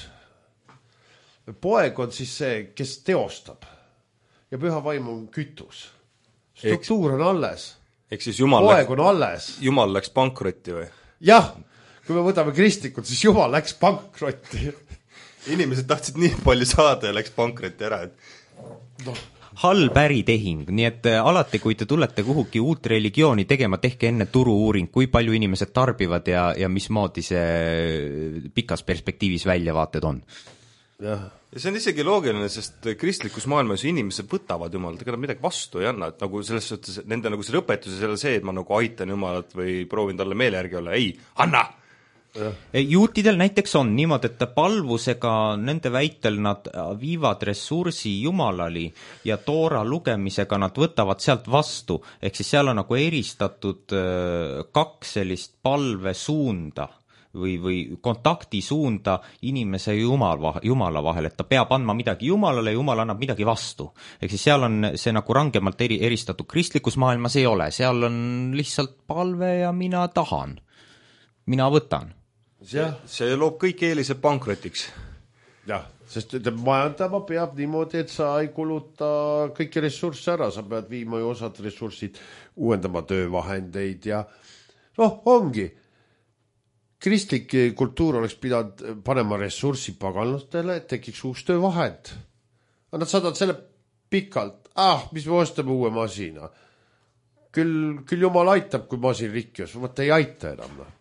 Poeg on siis see, kes teostab ja püha vaim on kütus. Struktuur on alles. Ehk siis Jumal, poeg on alles. Jumal läks pankrotti või? Jah, kui me võtame kristlikult, siis Jumal läks pankrotti. Inimesed tahtsid nii palju saada ja läks pankrotti ära, et no. Halb äritehing, nii et alati, kui te tulete kuhugi uut religiooni tegema, tehke enne turu-uuring, kui palju inimesed tarbivad ja, ja mismoodi see pikas perspektiivis väljavaated on. Ja. ja see on isegi loogiline, sest kristlikus maailmas inimesed võtavad Jumalat, ega nad midagi vastu ei anna, et nagu selles suhtes, nende nagu selle õpetuse selle see, et ma nagu aitan Jumalat või proovin talle meele järgi olla, ei, anna! Ja. Juutidel näiteks on niimoodi, et palvusega nende väitel nad viivad ressursi Jumalali ja Toora lugemisega nad võtavad sealt vastu, ehk siis seal on nagu eristatud kaks sellist palvesuunda või, või kontaktisuunda inimese ja Jumal, Jumala vahel, et ta peab andma midagi Jumalale ja Jumal annab midagi vastu. Ehk siis seal on see nagu rangemalt eri, eristatud, kristlikus maailmas ei ole, seal on lihtsalt palve ja mina tahan, mina võtan. See, see loob kõik eelised pankrotiks. Jah, sest majandama peab niimoodi, et sa ei kuluta kõiki ressursse ära, sa pead viima ju osad ressursid, uuendama töövahendeid ja noh, ongi. Kristlik kultuur oleks pidanud panema ressurssi paganlastele, et tekiks uus töövahend. Nad saadavad selle pikalt, ah, mis me ostame uue masina. Küll, küll Jumal aitab, kui masin rikkjus, võtta ei aita enam, noh.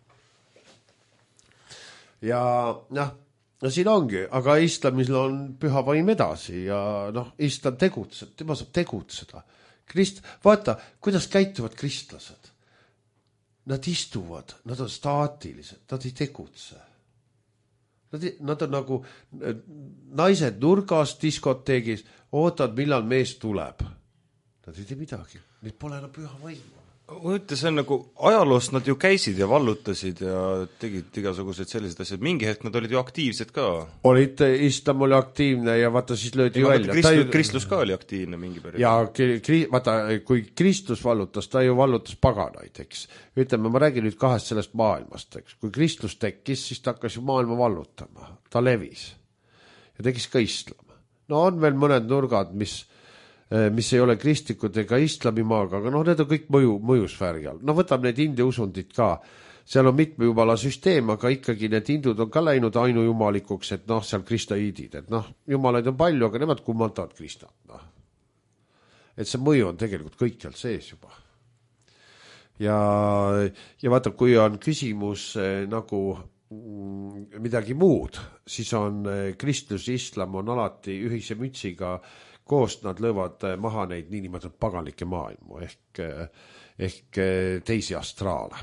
Ja noh, no siin ongi, aga islamil on püha vaim edasi ja noh, islam tegutseb, tema saab tegutseda. Krist, vaata, kuidas käituvad kristlased. nad istuvad, nad on staatilised, nad ei tegutse. Nad, nad on nagu naised nurgas diskoteegis, ootavad, millal mees tuleb. Nad ei tee midagi, neid pole enam püha vaimu. Mõte, see on nagu ajaloost nad ju käisid ja vallutasid ja tegid igasugused sellised asjad. Mingi hetk nad olid ju aktiivsed ka. Olid, islam oli aktiivne ja vaata siis löödi ja välja. Kristus, ju... Kristus ka oli aktiivne mingi periood. Ja kri... vaata, kui Kristus vallutas, ta ju vallutas paganaid, eks. Ütleme, ma räägin nüüd kahest sellest maailmast, eks. Kui Kristus tekkis, siis ta hakkas ju maailma vallutama. Ta levis. Ja tekkis ka islam. No on veel mõned nurgad, mis... mis ei ole kristlikud ega islamimaaga, aga noh, need on kõik mõju, mõjusfääri all. No võtab need india usundid ka. Seal on mitme jumala süsteem, aga ikkagi need hindud on ka läinud ainujumalikuks, et noh, seal kristaiidid, et noh, jumalaid on palju, aga nemad kummaldavad kristat. Noh. Et see mõju on tegelikult kõikjal sees juba. Ja, ja vaata, kui on küsimus eh, nagu mm, midagi muud, siis on eh, kristlus, islam on alati ühise mütsiga koos nad löövad maha neid niinimetatud paganlikke maailmu ehk, ehk teisi astraale.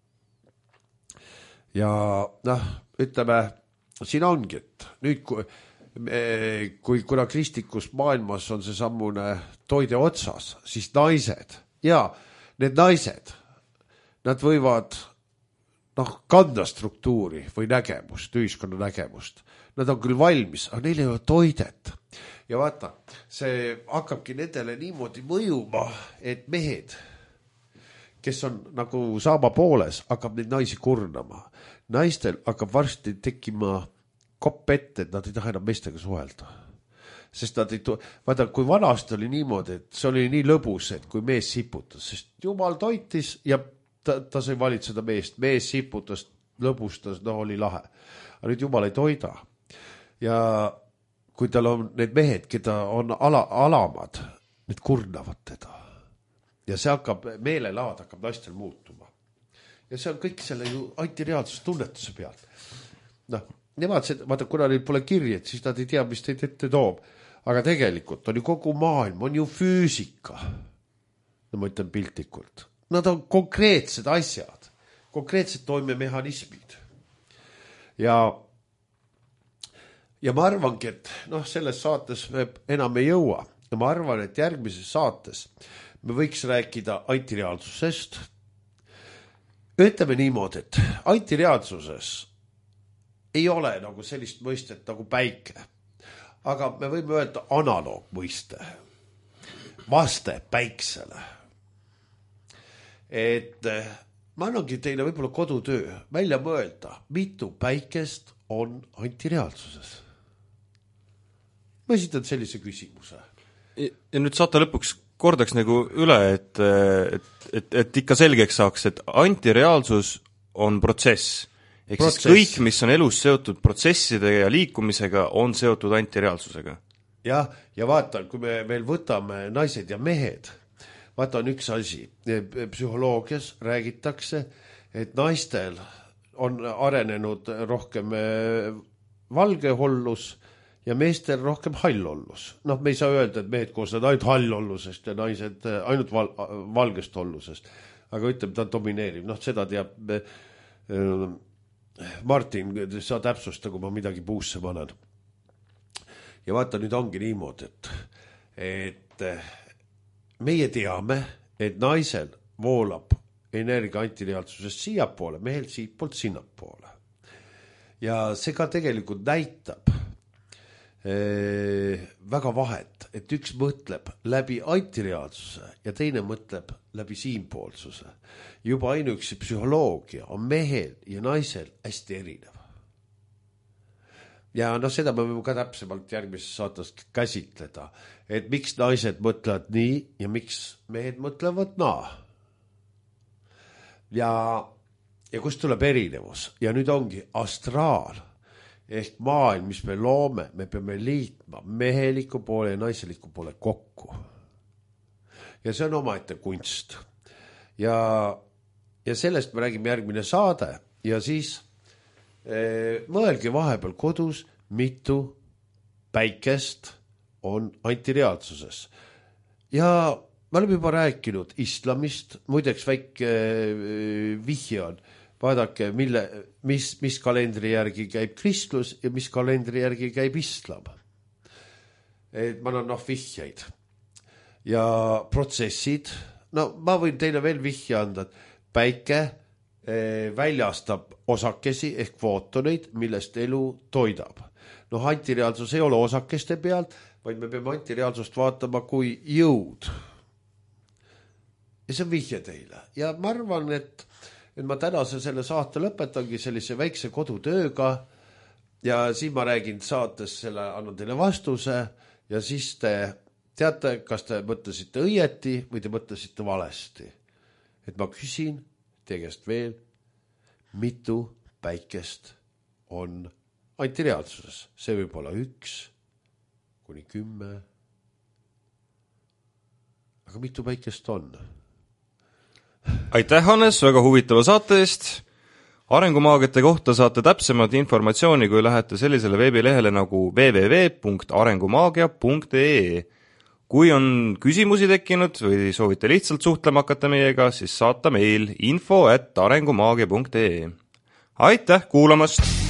Ja noh, ütleme, siin ongi, et nüüd kui, kui kuna kristlikus maailmas on see sammune toide otsas, siis naised, ja need naised, nad võivad noh, kanda struktuuri või nägemust, ühiskonna nägemust. Nad on küll valmis, aga neil ei ole toidet. Ja vaata, see hakkabki nendele niimoodi mõjuma, et mehed, kes on nagu saama pooles, hakkab neid naisi kurnama. Naistel hakkab varsti tekkima kopp ette, et nad ei taha enam meestega suhelda. Sest nad ei tu... vaata, kui vanasti oli niimoodi, et see oli nii lõbus, et kui mees siputas, sest jumal toitis ja ta, ta sai valitseda meest. Mees siputas, lõbustas, no oli lahe. Aga nüüd jumal ei toida. Ja kui tal on need mehed, keda on ala, alamad, need kurnavad teda. Ja see hakkab, meelelaad hakkab naistel muutuma. Ja see on kõik selle ju antireaalsuse tunnetuse pealt. Noh, nemad, see, vaata, kuna neil pole kirjed, siis nad ei tea, mis teid ette toob. Aga tegelikult on ju kogu maailm, on ju füüsika. No ma ütlen piltlikult. Nad on konkreetsed asjad, konkreetsed toimemehhanismid. Ja Ja ma arvangi, et noh, selles saates me enam ei jõua. Ja ma arvan, et järgmises saates me võiks rääkida antireaalsusest. Ütleme niimoodi, et antireaalsuses ei ole nagu sellist mõistet nagu päike. Aga me võime öelda analoog mõiste. Vaste päiksele. Et ma annangi teile võib-olla kodutöö välja mõelda, mitu päikest on antireaalsuses. Ma esitan sellise küsimuse. Ja, ja nüüd saate lõpuks kordaks nagu üle, et, et, et, et ikka selgeks saaks, et antireaalsus on protsess. Ehk protsess. Siis kõik, mis on elus seotud protsessidega ja liikumisega, on seotud antireaalsusega. Ja, ja vaata, kui me veel võtame naised ja mehed, vaata on üks asi. Psühholoogias räägitakse, et naistel on arenenud rohkem valgehollus ja meestel rohkem hallollus. Noh, me ei saa öelda, et mehed koosnevad ainult hallollusest ja naised ainult val, valgest hollusest. Aga ütleme, ta domineerib. Noh, seda teab Martin, sa täpsusta, kui ma midagi puusse panen. Ja vaata, nüüd ongi niimoodi, et, et meie teame, et naisel voolab energia antireaalsusest siia poole, mehel siit poolt sinna poole. Ja see ka tegelikult näitab eh, väga vahet, et üks mõtleb läbi antireaalsuse ja teine mõtleb läbi siinpoolsuse. Juba ainuüksi psühholoogia on mehel ja naisel hästi erinev. Ja noh, seda me võime ka täpsemalt järgmises saates käsitleda, et miks naised mõtlevad nii ja miks mehed mõtlevad naa. Ja, ja kust tuleb erinevus? Ja nüüd ongi astraal ehk maailm, mis me loome, me peame liitma meheliku poole ja naiseliku poole kokku. Ja see on omaette kunst. Ja, ja sellest me räägime järgmine saade ja siis eh, mõelge vahepeal kodus, mitu päikest on antireaalsuses. Ja me oleme juba rääkinud islamist, muideks väike vihje on, vaadake, mille, mis, mis kalendri järgi käib kristlus ja mis kalendri järgi käib islam. Et ma annan noh vihjeid ja protsessid, no ma võin teile veel vihje anda, et päike väljastab osakesi ehk footoneid, millest elu toidab. noh, antireaalsus ei ole osakeste pealt, vaid me peame antireaalsust vaatama kui jõud. Ja see on vihje teile. Ja ma arvan, et, et ma tänase selle saate lõpetangi sellise väikse kodutööga ja siin ma räägin saates selle, annan teile vastuse ja siis te teate, kas te mõtlesite õieti või te mõtlesite valesti. Et ma küsin teie käest veel, mitu päikest on antireaalsuses. See võib olla üks kuni kümme. Aga mitu päikest on? Aitäh, Hannes, väga huvitava saate eest. Arengumaagiate kohta saate täpsemat informatsiooni, kui lähete sellisele veebilehele nagu w w w punkt arengumaagia punkt e e. Kui on küsimusi tekkinud või soovite lihtsalt suhtlema hakata meiega, siis saata meil info at arengumaagia punkt e e. Aitäh kuulamast!